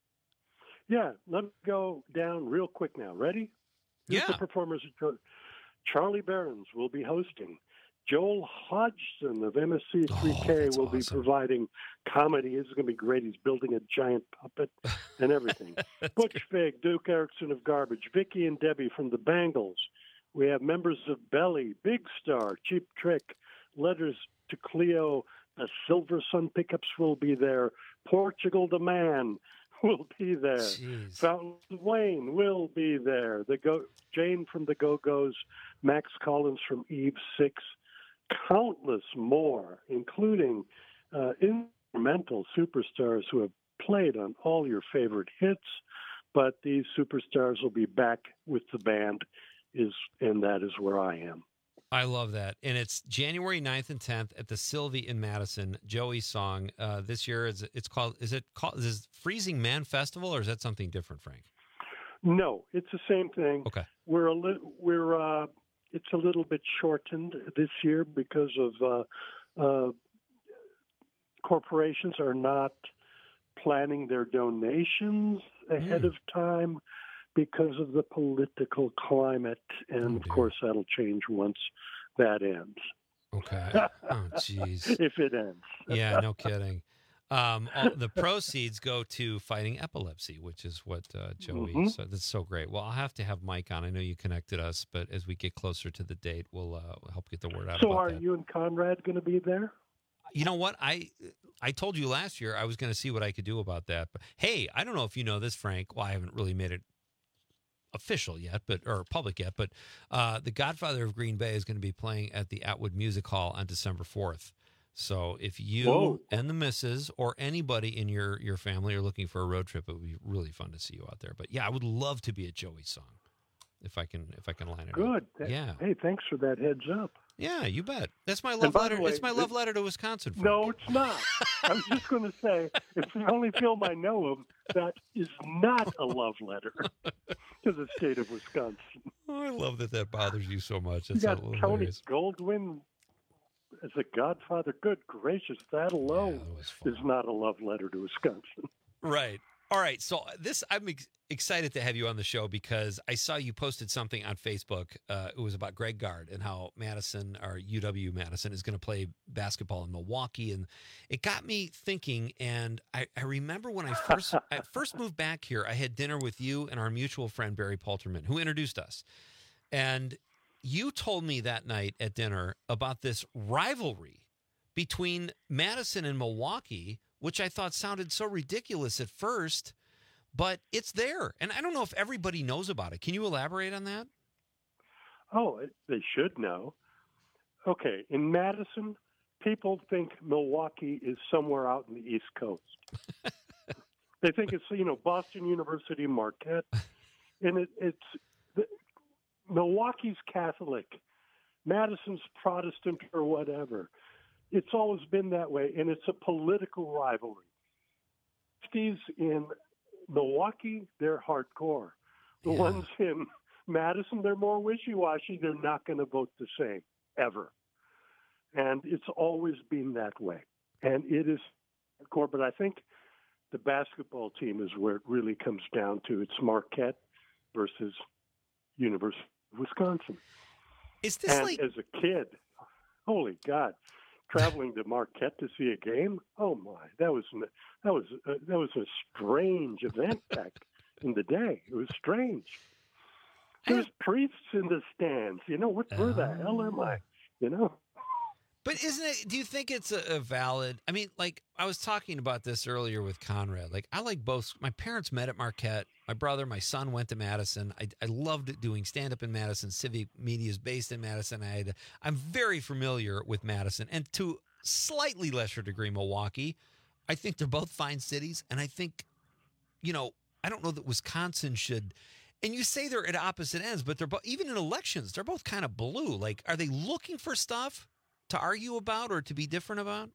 Yeah, let me go down real quick now. Ready? Here's Yeah. the performers. Charlie Behrens will be hosting. Joel Hodgson of M S C three K oh, will be awesome. providing comedy. It's going to be great. He's building a giant puppet and everything. Butch Vig, Duke Erickson of Garbage, Vicky and Debbie from the Bangles. We have members of Belly, Big Star, Cheap Trick, Letters to Cleo, the Silver Sun Pickups will be there. Portugal the Man will be there. Jeez. Fountains of Wayne will be there. The Go Jane from the Go-Go's, Max Collins from Eve Six, countless more, including uh, instrumental superstars who have played on all your favorite hits. But these superstars will be back with the band, is and that is where I am. I love that. And it's January ninth and tenth at the Sylvie in Madison. Joey's song uh, this year, is it's called, is it called, is it Freezing Man Festival, or is that something different, Frank? No, it's the same thing. Okay. We're a li- we're uh, it's a little bit shortened this year because of uh, uh, corporations are not planning their donations ahead Mm. of time because of the political climate, and of course that'll change once that ends. Okay. Oh, jeez. If it ends. Yeah, no kidding. Um, all, the proceeds go to fighting epilepsy, which is what uh, Joey. Mhm. So that's so great. Well, I'll have to have Mike on. I know you connected us, but as we get closer to the date, we'll uh, help get the word out So about are that. you and Conrad going to be there? You know what? I I told you last year I was going to see what I could do about that. But hey, I don't know if you know this, Frank. Well, I haven't really made it official yet, but or public yet. But uh, the Godfather of Green Bay is going to be playing at the Atwood Music Hall on December fourth. So if you Whoa. and the missus or anybody in your your family are looking for a road trip, it would be really fun to see you out there. But yeah, I would love to be at Joey's song if I can if I can line it Good. up. Yeah. Hey, thanks for that heads up. Yeah, you bet. That's my And love by the letter. way, it's my this- love letter to Wisconsin. Frank. No, it's not. I was just going to say, it's the only film I know of that is not a love letter to the state of Wisconsin. Oh, I love that that bothers you so much. You It's got Tony hilarious. Goldwyn as a Godfather. Good gracious, that alone is not a love letter to Wisconsin. Right. All right. So this, I'm ex- excited to have you on the show because I saw you posted something on Facebook. Uh, it was about Greg Gard and how Madison, or U W Madison, is going to play basketball in Milwaukee, and it got me thinking. And I, I remember when I first I first moved back here, I had dinner with you and our mutual friend Barry Palterman, who introduced us, and you told me that night at dinner about this rivalry between Madison and Milwaukee, which I thought sounded so ridiculous at first, but it's there. And I don't know if everybody knows about it. Can you elaborate on that? Oh, it- they should know. Okay, in Madison, people think Milwaukee is somewhere out in the East Coast. They think it's, you know, Boston University, Marquette, and it, it's the, Milwaukee's Catholic, Madison's Protestant or whatever. It's always been that way, and it's a political rivalry. Lefties in Milwaukee, they're hardcore. The Yeah. ones in Madison, they're more wishy-washy. They're not going to vote the same, ever. And it's always been that way. And it is core, but I think the basketball team is where it really comes down to. It's Marquette versus University of Wisconsin. Is this and like... as a kid, holy God, traveling to Marquette to see a game, oh my, that was that was uh, that was a strange event back in the day. It was strange. There's priests in the stands. You know, what, where the hell am I? You know? But isn't it, do you think it's a, a valid, I mean, like, I was talking about this earlier with Conrad. Like, I like both. My parents met at Marquette. My brother, my son went to Madison. I, I loved doing stand-up in Madison. Civic Media is based in Madison. I had, I'm very familiar with Madison. And to slightly lesser degree, Milwaukee. I think they're both fine cities. And I think, you know, I don't know that Wisconsin should... And you say they're at opposite ends, but they're both, even in elections, they're both kind of blue. Like, are they looking for stuff to argue about or to be different about?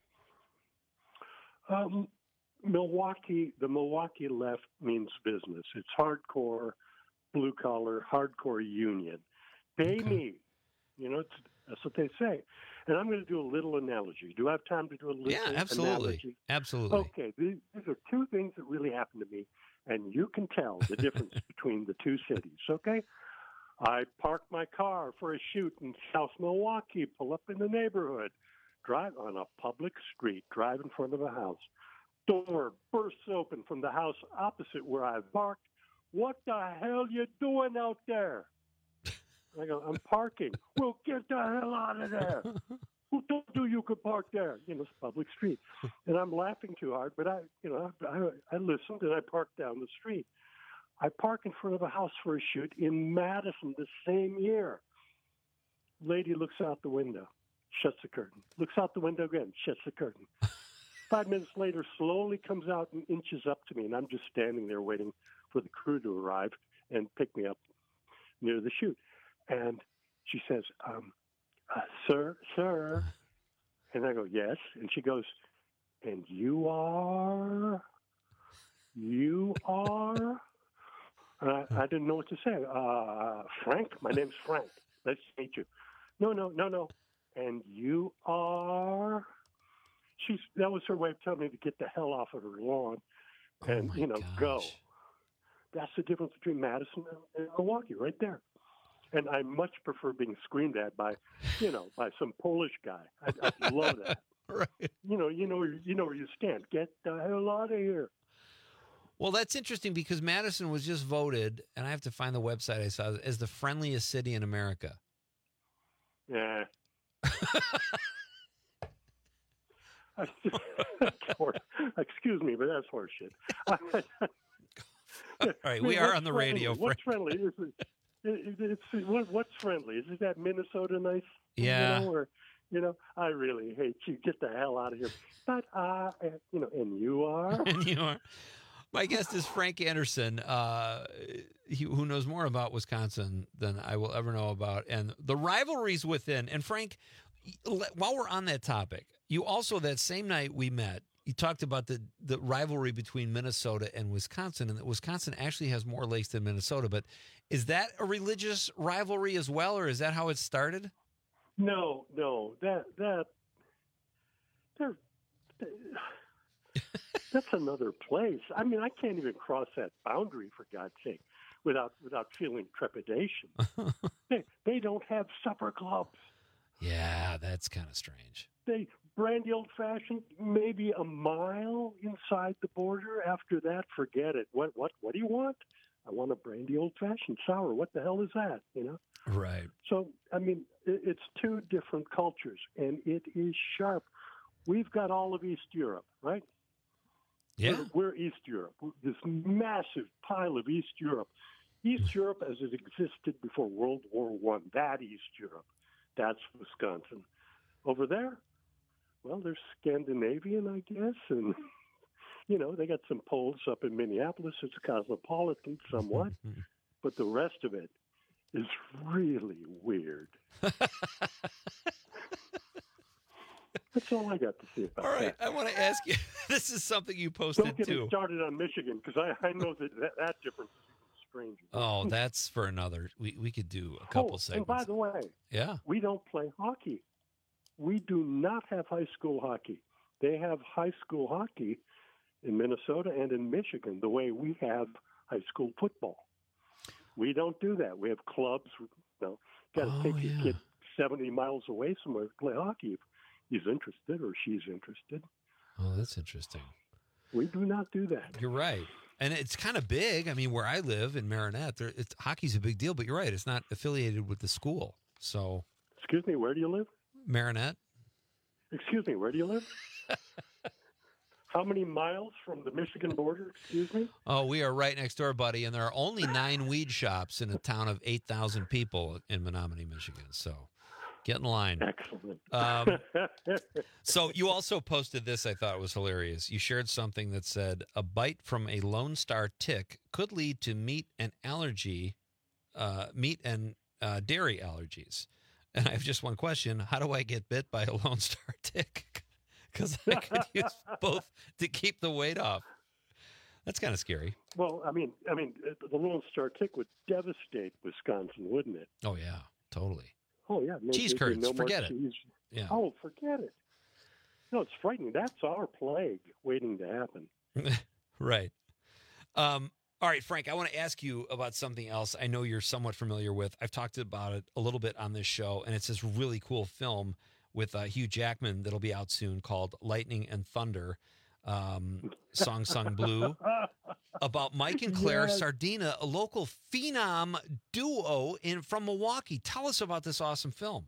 Um, Milwaukee, the Milwaukee left means business. It's hardcore, blue collar, hardcore union. Pay okay. me. You know, it's, that's what they say. And I'm going to do a little analogy. Do I have time to do a little yeah, absolutely. analogy? Absolutely. Okay, these, these are two things that really happened to me, and you can tell the difference between the two cities, okay? I park my car for a shoot in South Milwaukee, pull up in the neighborhood, drive on a public street, drive in front of a house. Door bursts open from the house opposite where I parked. What the hell you doing out there? I go, I'm parking. Well, get the hell out of there. Who told you you could park there? You know, it's a public street. And I'm laughing too hard, but I, you know, I, I listened and I parked down the street. I park in front of a house for a shoot in Madison the same year. Lady looks out the window, shuts the curtain. Looks out the window again, shuts the curtain. Five minutes later, slowly comes out and inches up to me, and I'm just standing there waiting for the crew to arrive and pick me up near the shoot. And she says, um, uh, sir, sir. And I go, yes. And she goes, and you are? You are? And I, I didn't know what to say. Uh, Frank? My name's Frank. Nice to meet you. No, no, no, no. And you are? She's, that was her way of telling me to get the hell off of her lawn and, oh you know, gosh. go. That's the difference between Madison and Milwaukee right there. And I much prefer being screamed at by, you know, by some Polish guy. I, I love that. Right. You know, you know, you know where you stand. Get the hell out of here. Well, that's interesting because Madison was just voted, and I have to find the website I saw, as the friendliest city in America. Yeah. Excuse me, but that's horseshit. All right, we are on the radio. What's friendly? Is it, it, it's, what, what's friendly? Is that Minnesota nice? Yeah. You know, or, you know, I really hate you. Get the hell out of here. But, uh, you know, and you are? And you are. My guest is Frank Anderson, uh, he, who knows more about Wisconsin than I will ever know about, and the rivalries within. And Frank, while we're on that topic, you also, that same night we met, you talked about the, the rivalry between Minnesota and Wisconsin, and that Wisconsin actually has more lakes than Minnesota. But is that a religious rivalry as well, or is that how it started? No, no, that that they're, they're, that's another place. I mean, I can't even cross that boundary, for God's sake, without without feeling trepidation. they they don't have supper clubs. Yeah, that's kind of strange. They brandy old fashioned, maybe a mile inside the border. After that, forget it. What what what do you want? I want a brandy old fashioned sour. What the hell is that? You know. Right. So I mean, it, it's two different cultures, and it is sharp. We've got all of East Europe, right? Yeah. We're, we're East Europe. This massive pile of East Europe. East Europe as it existed before World War One. That East Europe. That's Wisconsin. Over there, well, they're Scandinavian, I guess, and, you know, they got some Poles up in Minneapolis. It's cosmopolitan somewhat, but the rest of it is really weird. That's all I got to say about All right, that. I want to ask you, this is something you posted Don't get too. me started on Michigan, because I, I know that, that that difference is even stranger. Oh, that's for another. We we could do a couple oh, segments. And by the way, yeah, we don't play hockey. we do not have high school hockey. They have high school hockey in Minnesota and in Michigan the way we have high school football. We don't do that. We have clubs. You know, got to Oh, take your yeah. kid seventy miles away somewhere to play hockey if he's interested or she's interested. Oh, that's interesting. We do not do that. You're right. And it's kind of big. I mean, where I live in Marinette, there, it's, hockey's a big deal, but you're right. It's not affiliated with the school. So, Excuse me, where do you live? Marinette? Excuse me, where do you live? How many miles from the Michigan border? Excuse me? Oh, we are right next door, buddy. And there are only nine weed shops in a town of eight thousand people in Menominee, Michigan. So get in line. Excellent. Um, so you also posted this, I thought was hilarious. You shared something that said a bite from a Lone Star tick could lead to meat and allergy, uh, meat and uh, dairy allergies. And I have just one question. How do I get bit by a Lone Star tick? Because I could use both to keep the weight off. That's kind of scary. Well, I mean, I mean, the Lone Star tick would devastate Wisconsin, wouldn't it? Oh, yeah, totally. Oh, yeah. No, Cheese there'd be curds, no more forget it. cheese. Yeah. Oh, forget it. No, it's frightening. That's our plague waiting to happen. Right. Um, all right, Frank, I want to ask you about something else I know you're somewhat familiar with. I've talked about it a little bit on this show, and it's this really cool film with uh, Hugh Jackman that'll be out soon called Lightning and Thunder, um, Song Sung Blue, about Mike and Claire Yes. Sardina, a local phenom duo in from Milwaukee. Tell us about this awesome film.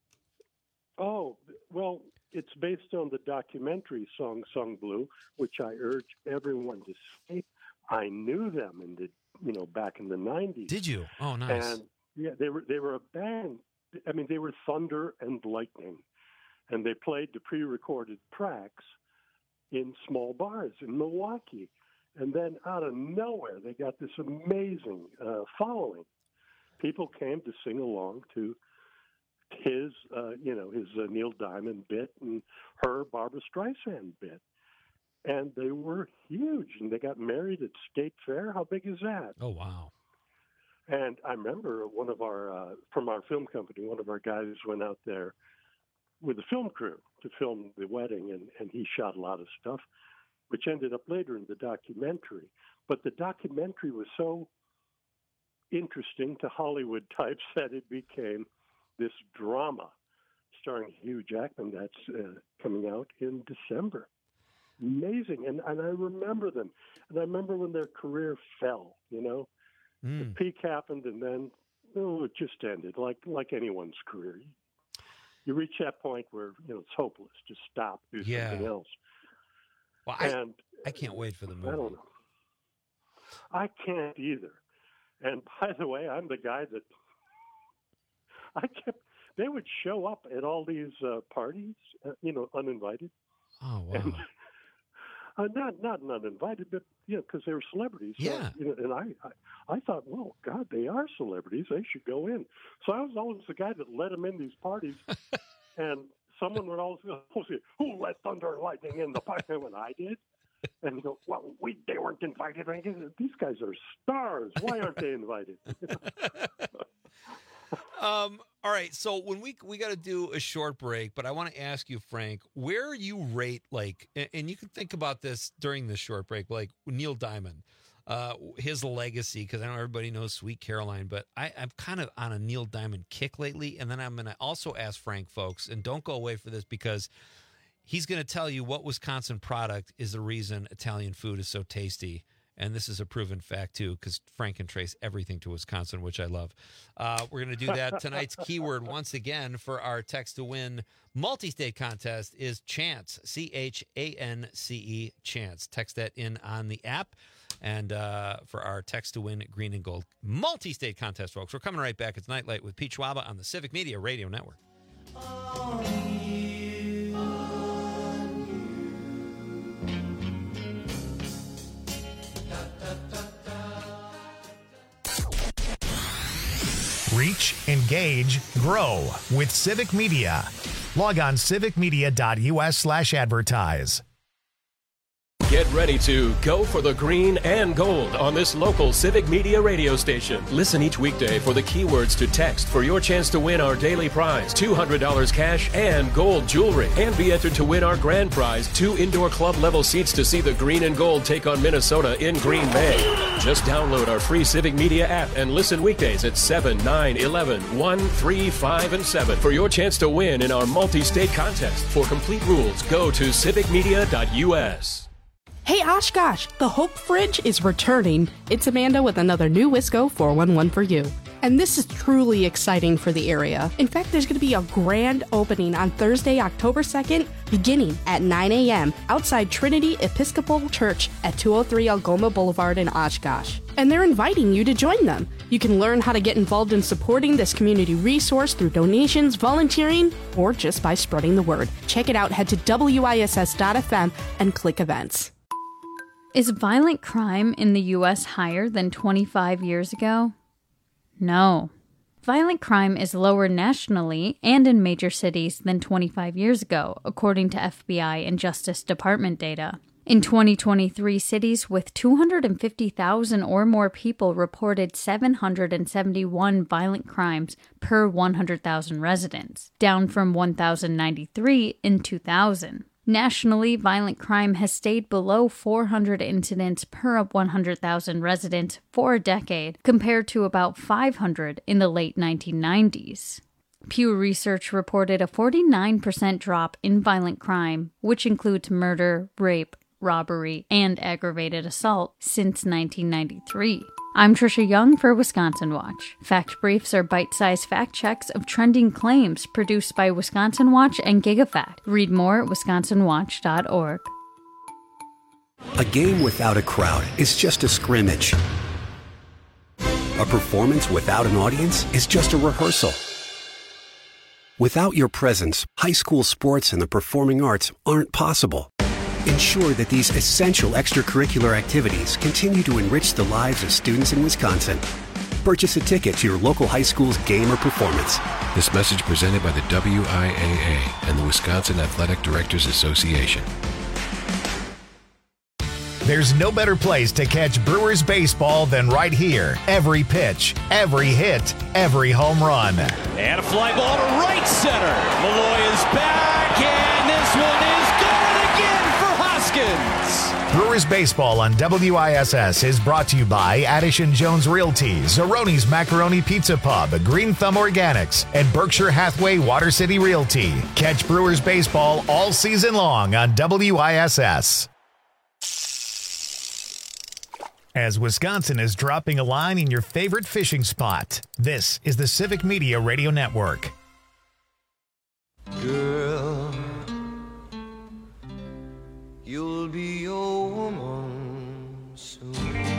Oh, well, it's based on the documentary Song Sung Blue, which I urge everyone to see. I knew them in the, you know, back in the nineties. Did you? Oh, nice. And yeah, they were they were a band. I mean, they were thunder and lightning, and they played the pre-recorded tracks in small bars in Milwaukee. And then out of nowhere, they got this amazing uh, following. People came to sing along to his, uh, you know, his uh, Neil Diamond bit and her Barbra Streisand bit. And they were huge, and they got married at State Fair. How big is that? Oh, wow. And I remember one of our, uh, from our film company, one of our guys went out there with the film crew to film the wedding, and, and he shot a lot of stuff, which ended up later in the documentary. But the documentary was so interesting to Hollywood types that it became this drama starring Hugh Jackman that's uh, coming out in December. Amazing. And, and I remember them. And I remember when their career fell, you know. Mm. The peak happened, and then oh, it just ended, like like anyone's career. You reach that point where you know it's hopeless. Just stop, do Yeah. something else. Well, I, and I can't wait for the movie. I don't know. I can't either. And by the way, I'm the guy that I kept. They would show up at all these uh, parties, uh, you know, uninvited. Oh, wow. And, Uh, not not uninvited, but you know, because they were celebrities. So, Yeah. you know, and I, I I thought, well, God, they are celebrities. They should go in. So I was always the guy that let them in these parties, and someone would always go, "Who let Thunder and Lightning in the party?" When I did, and you go, "Well, we they weren't invited." I go, these guys are stars. Why aren't they invited? Um, all right, so when we we got to do a short break, but I want to ask you, Frank, where you rate like, and, and you can think about this during this short break, like Neil Diamond, uh, his legacy, because I know everybody knows Sweet Caroline, but I, I'm kind of on a Neil Diamond kick lately, and then I'm going to also ask Frank, folks, and don't go away for this because he's going to tell you what Wisconsin product is the reason Italian food is so tasty. And this is a proven fact, too, because Frank can trace everything to Wisconsin, which I love. Uh, we're going to do that. Tonight's keyword, once again, for our text-to-win multi-state contest is chance, C H A N C E, chance. Text that in on the app. And uh, for our text-to-win green and gold multi-state contest, folks, we're coming right back. It's Nightlight with Pete Schwaba on the Civic Media Radio Network. Reach, engage, grow with Civic Media. Log on civic media dot u s slash advertise. Get ready to go for the green and gold on this local Civic Media radio station. Listen each weekday for the keywords to text for your chance to win our daily prize, two hundred dollars cash and gold jewelry. And be entered to win our grand prize, two indoor club level seats to see the green and gold take on Minnesota in Green Bay. Just download our free Civic Media app and listen weekdays at seven, nine, eleven, one, three, five, and seven for your chance to win in our multi-state contest. For complete rules, go to civic media dot u s. Hey Oshkosh, the Hope Fridge is returning. It's Amanda with another new Wisco four one one for you. And this is truly exciting for the area. In fact, there's going to be a grand opening on Thursday, October second, beginning at nine a.m. outside Trinity Episcopal Church at two oh three Algoma Boulevard in Oshkosh. And they're inviting you to join them. You can learn how to get involved in supporting this community resource through donations, volunteering, or just by spreading the word. Check it out. Head to W I S S dot f m and click events. Is violent crime in the U S higher than twenty-five years ago? No. Violent crime is lower nationally and in major cities than twenty-five years ago, according to F B I and Justice Department data. In twenty twenty-three, cities with two hundred fifty thousand or more people reported seven hundred seventy-one violent crimes per one hundred thousand residents, down from one thousand ninety-three in two thousand. Nationally, violent crime has stayed below four hundred incidents per one hundred thousand residents for a decade, compared to about five hundred in the late nineteen nineties. Pew Research reported a forty-nine percent drop in violent crime, which includes murder, rape, robbery, and aggravated assault, since nineteen ninety-three. I'm Trisha Young for Wisconsin Watch. Fact Briefs are bite-sized fact checks of trending claims produced by Wisconsin Watch and GigaFact. Read more at wisconsin watch dot org. A game without a crowd is just a scrimmage. A performance without an audience is just a rehearsal. Without your presence, high school sports and the performing arts aren't possible. Ensure that these essential extracurricular activities continue to enrich the lives of students in Wisconsin. Purchase a ticket to your local high school's game or performance. This message presented by the W I A A and the Wisconsin Athletic Directors Association. There's no better place to catch Brewers baseball than right here. Every pitch, every hit, every home run. And a fly ball to right center. Malloy is back, and this one is good again for Hoskins. Brewers baseball on W I S S is brought to you by Addison Jones Realty, Zeroni's Macaroni Pizza Pub, Green Thumb Organics, and Berkshire Hathaway Water City Realty. Catch Brewers baseball all season long on W I S S. As Wisconsin is dropping a line in your favorite fishing spot, this is the Civic Media Radio Network. Girl, you'll be a woman soon.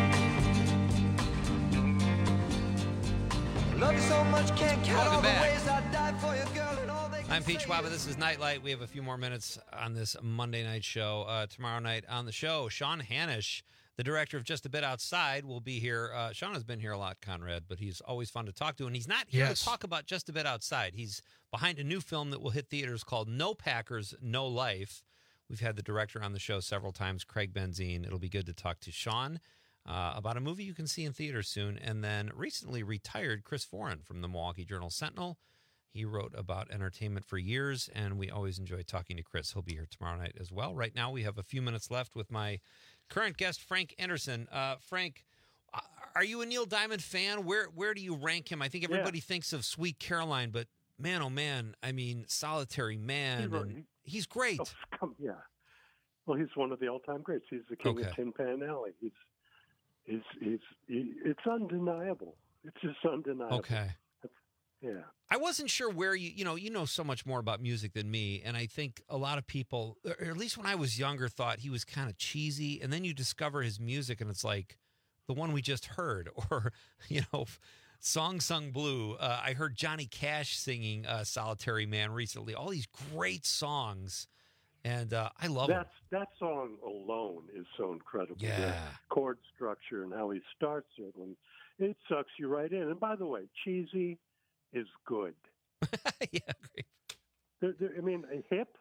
Love you so much, can't count all the ways I'd die for you, girl, and all they can I'm Pete Schwab. This is Nightlight. We have a few more minutes on this Monday night show. Uh, tomorrow night on the show, Sean Hanisch, the director of Just a Bit Outside, will be here. Uh, Sean has been here a lot, Conrad, but he's always fun to talk to. And he's not here yes. to talk about Just a Bit Outside. He's behind a new film that will hit theaters called No Packers, No Life. We've had the director on the show several times, Craig Benzine. It'll be good to talk to Sean uh, about a movie you can see in theaters soon. And then recently retired Chris Foran from the Milwaukee Journal-Sentinel. He wrote about entertainment for years, and we always enjoy talking to Chris. He'll be here tomorrow night as well. Right now, we have a few minutes left with my current guest, Frank Anderson. Uh, Frank, are you a Neil Diamond fan? Where where do you rank him? I think everybody yeah. thinks of Sweet Caroline, but man, oh man, I mean, Solitary Man. He's, and he's great. Oh, yeah. Well, he's one of the all-time greats. He's the king okay. of Tin Pan Alley. He's, he's, he's, he, it's undeniable. It's just undeniable. Okay. Yeah. I wasn't sure where you, you know, you know so much more about music than me. And I think a lot of people, or at least when I was younger, thought he was kind of cheesy. And then you discover his music and it's like the one we just heard, or, you know, Song Sung Blue. Uh, I heard Johnny Cash singing uh, Solitary Man recently. All these great songs. And uh, I love That's, it. That song alone is so incredible. Yeah. The chord structure and how he starts it. And it sucks you right in. And by the way, cheesy is good. Yeah, great. They're, they're, I mean, hip,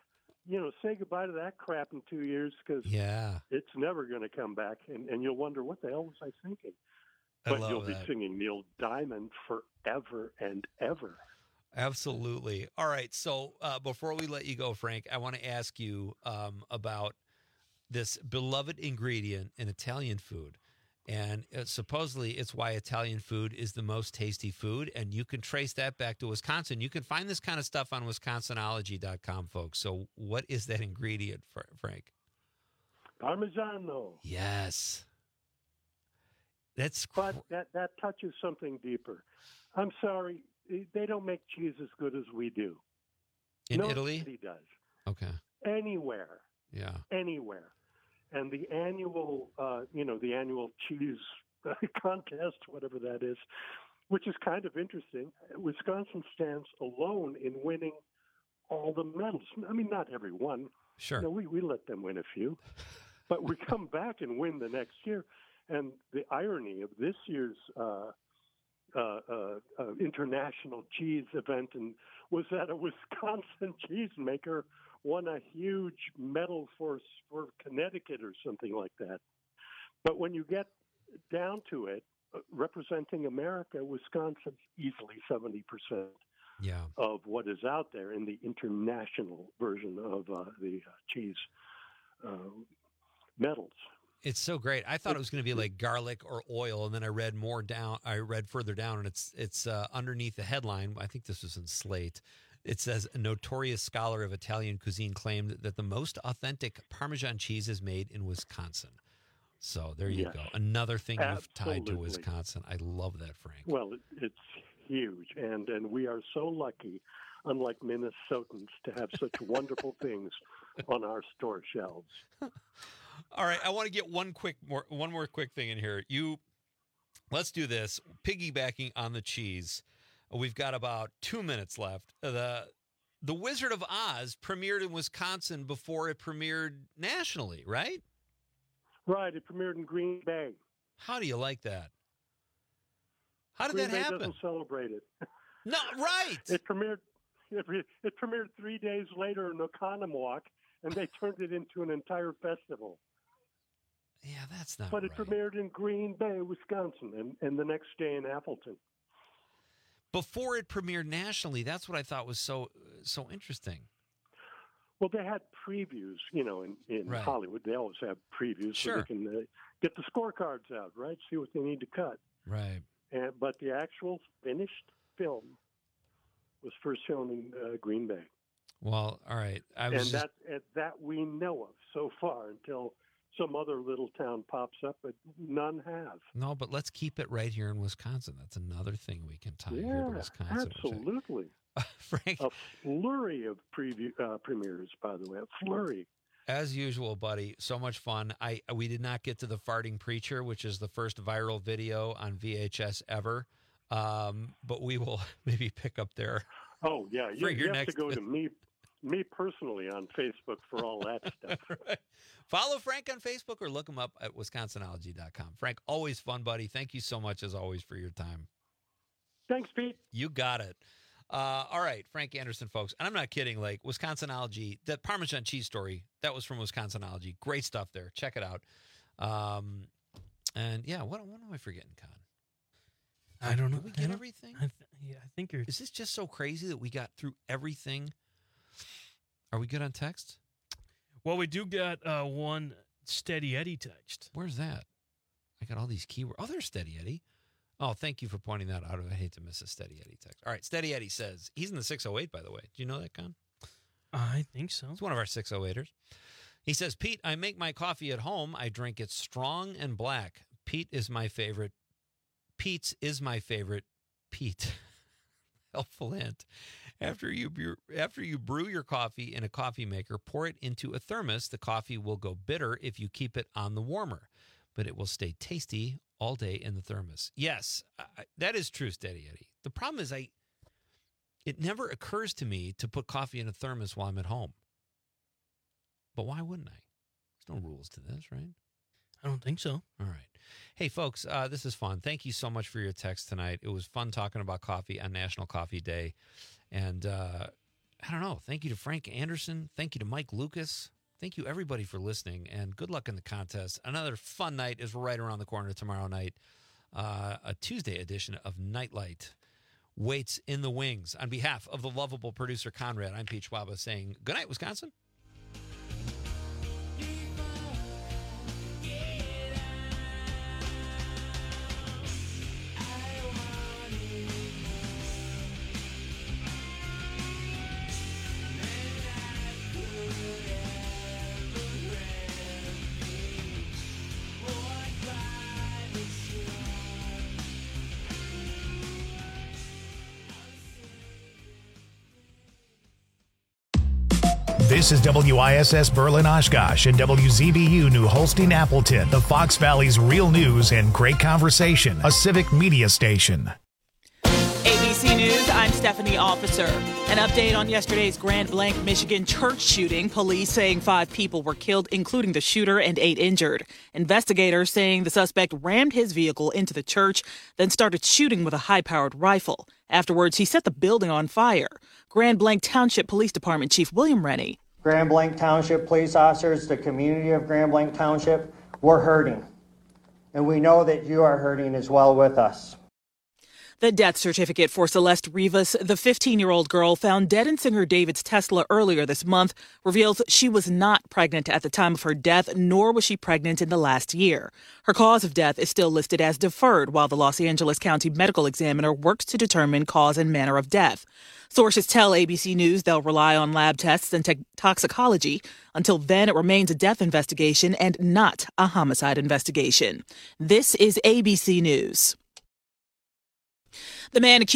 you know, say goodbye to that crap in two years because yeah. it's never going to come back, and, and you'll wonder what the hell was I thinking. I But love you'll that. be singing Neil Diamond forever and ever. Absolutely. All right. So uh, before we let you go, Frank, I want to ask you um, about this beloved ingredient in Italian food. And uh, supposedly it's why Italian food is the most tasty food. And you can trace that back to Wisconsin. You can find this kind of stuff on Wisconsinology dot com, folks. So what is that ingredient, Fra- Frank? Parmigiano. Yes. That's But that, that touches something deeper. I'm sorry, they don't make cheese as good as we do. In no Italy? city does. Okay. Anywhere. Yeah. Anywhere. And the annual, uh, you know, the annual cheese contest, whatever that is, which is kind of interesting. Wisconsin stands alone in winning all the medals. I mean, not every one. Sure. You know, we, we let them win a few. But we come back and win the next year. And the irony of this year's uh, uh, uh, uh, international cheese event and was that a Wisconsin cheesemaker won a huge medal for for Connecticut or something like that. But when you get down to it, uh, representing America, Wisconsin's easily seventy percent yeah. of what is out there in the international version of uh, the uh, cheese uh, medals. It's so great. I thought it was going to be like garlic or oil, and then I read more down. I read further down, and it's it's uh, underneath the headline. I think this was in Slate. It says a notorious scholar of Italian cuisine claimed that the most authentic Parmesan cheese is made in Wisconsin. So there you Yes. go. Another thing you've tied to Absolutely. Wisconsin. I love that, Frank. Well, it, it's huge, and and we are so lucky, unlike Minnesotans, to have such wonderful things on our store shelves. All right, I want to get one quick more one more quick thing in here. You let's do this. Piggybacking on the cheese. We've got about two minutes left. The The Wizard of Oz premiered in Wisconsin before it premiered nationally, right? Right, it premiered in Green Bay. How do you like that? How did Green that Bay happen? doesn't celebrate it. No, right. It premiered. It, pre- it premiered three days later in Oconomowoc, and they turned it into an entire festival. Yeah, that's not But it right. premiered in Green Bay, Wisconsin, and, and the next day in Appleton. Before it premiered nationally, that's what I thought was so so interesting. Well, they had previews, you know, in, in Right. Hollywood. They always have previews Sure. so they can uh, get the scorecards out, right? See what they need to cut. Right. And, but the actual finished film was first shown in uh, Green Bay. Well, all right. I And was just, that, and that we know of so far until some other little town pops up, but none have. no, but let's keep it right here in Wisconsin. That's another thing we can tie here to Yeah, Wisconsin. which I- absolutely. Frank, A flurry of preview uh, premieres, by the way, a flurry. as usual, buddy, so much fun. I we did not get to the farting preacher, which is the first viral video on V H S ever. Um, but we will maybe pick up there. Oh yeah, you, For you your have next- to go to me, me personally on Facebook for all that stuff. Right. Follow Frank on Facebook or look him up at Wisconsinology dot com. Frank, always fun, buddy. Thank you so much, as always, for your time. Thanks, Pete. You got it. Uh, all right, Frank Anderson, folks. And I'm not kidding. Like Wisconsinology, that Parmesan cheese story, that was from Wisconsinology. Great stuff there. Check it out. Um, and yeah, what, what am I forgetting, Con? I don't know. Did we I get don't- everything? I th- yeah, I think you're. Is this just so crazy that we got through everything? Are we good on text? Well, we do got uh, one Steady Eddie text. Where's that? I got all these keywords. Oh, there's Steady Eddie. Oh, thank you for pointing that out. I hate to miss a Steady Eddie text. All right, Steady Eddie says, he's in the six oh eight, by the way. Do you know that, Con? I think so. It's one of our six oh eighters. He says, Pete, I make my coffee at home. I drink it strong and black. Pete is my favorite. Pete's is my favorite. Pete. Helpful hint. After you brew, after you brew your coffee in a coffee maker, pour it into a thermos. The coffee will go bitter if you keep it on the warmer, but it will stay tasty all day in the thermos. Yes, I, that is true, Steady Eddie. The problem is I, it never occurs to me to put coffee in a thermos while I'm at home. But why wouldn't I? There's no rules to this, right? I don't think so. All right. Hey, folks, uh, this is fun. Thank you so much for your text tonight. It was fun talking about coffee on National Coffee Day. And uh, I don't know. Thank you to Frank Anderson. Thank you to Mike Lucas. Thank you, everybody, for listening, and good luck in the contest. Another fun night is right around the corner tomorrow night. Uh, a Tuesday edition of Nightlight waits in the wings. On behalf of the lovable producer Conrad, I'm Pete Schwaba saying good night, Wisconsin. This is W I S S Berlin Oshkosh and W Z B U New Holstein Appleton, the Fox Valley's real news and great conversation, a civic media station. A B C News, I'm Stephanie Officer. An update on yesterday's Grand Blanc, Michigan church shooting. Police saying five people were killed, including the shooter, and eight injured. Investigators saying the suspect rammed his vehicle into the church, then started shooting with a high-powered rifle. Afterwards, he set the building on fire. Grand Blanc Township Police Department Chief William Rennie. Grand Blanc Township police officers, the community of Grand Blanc Township, we're hurting. And we know that you are hurting as well with us. The death certificate for Celeste Rivas, the fifteen-year-old girl found dead in Singer David's Tesla earlier this month, reveals she was not pregnant at the time of her death, nor was she pregnant in the last year. Her cause of death is still listed as deferred, while the Los Angeles County Medical Examiner works to determine cause and manner of death. Sources tell A B C News they'll rely on lab tests and te- toxicology. Until then, it remains a death investigation and not a homicide investigation. This is A B C News. The man accused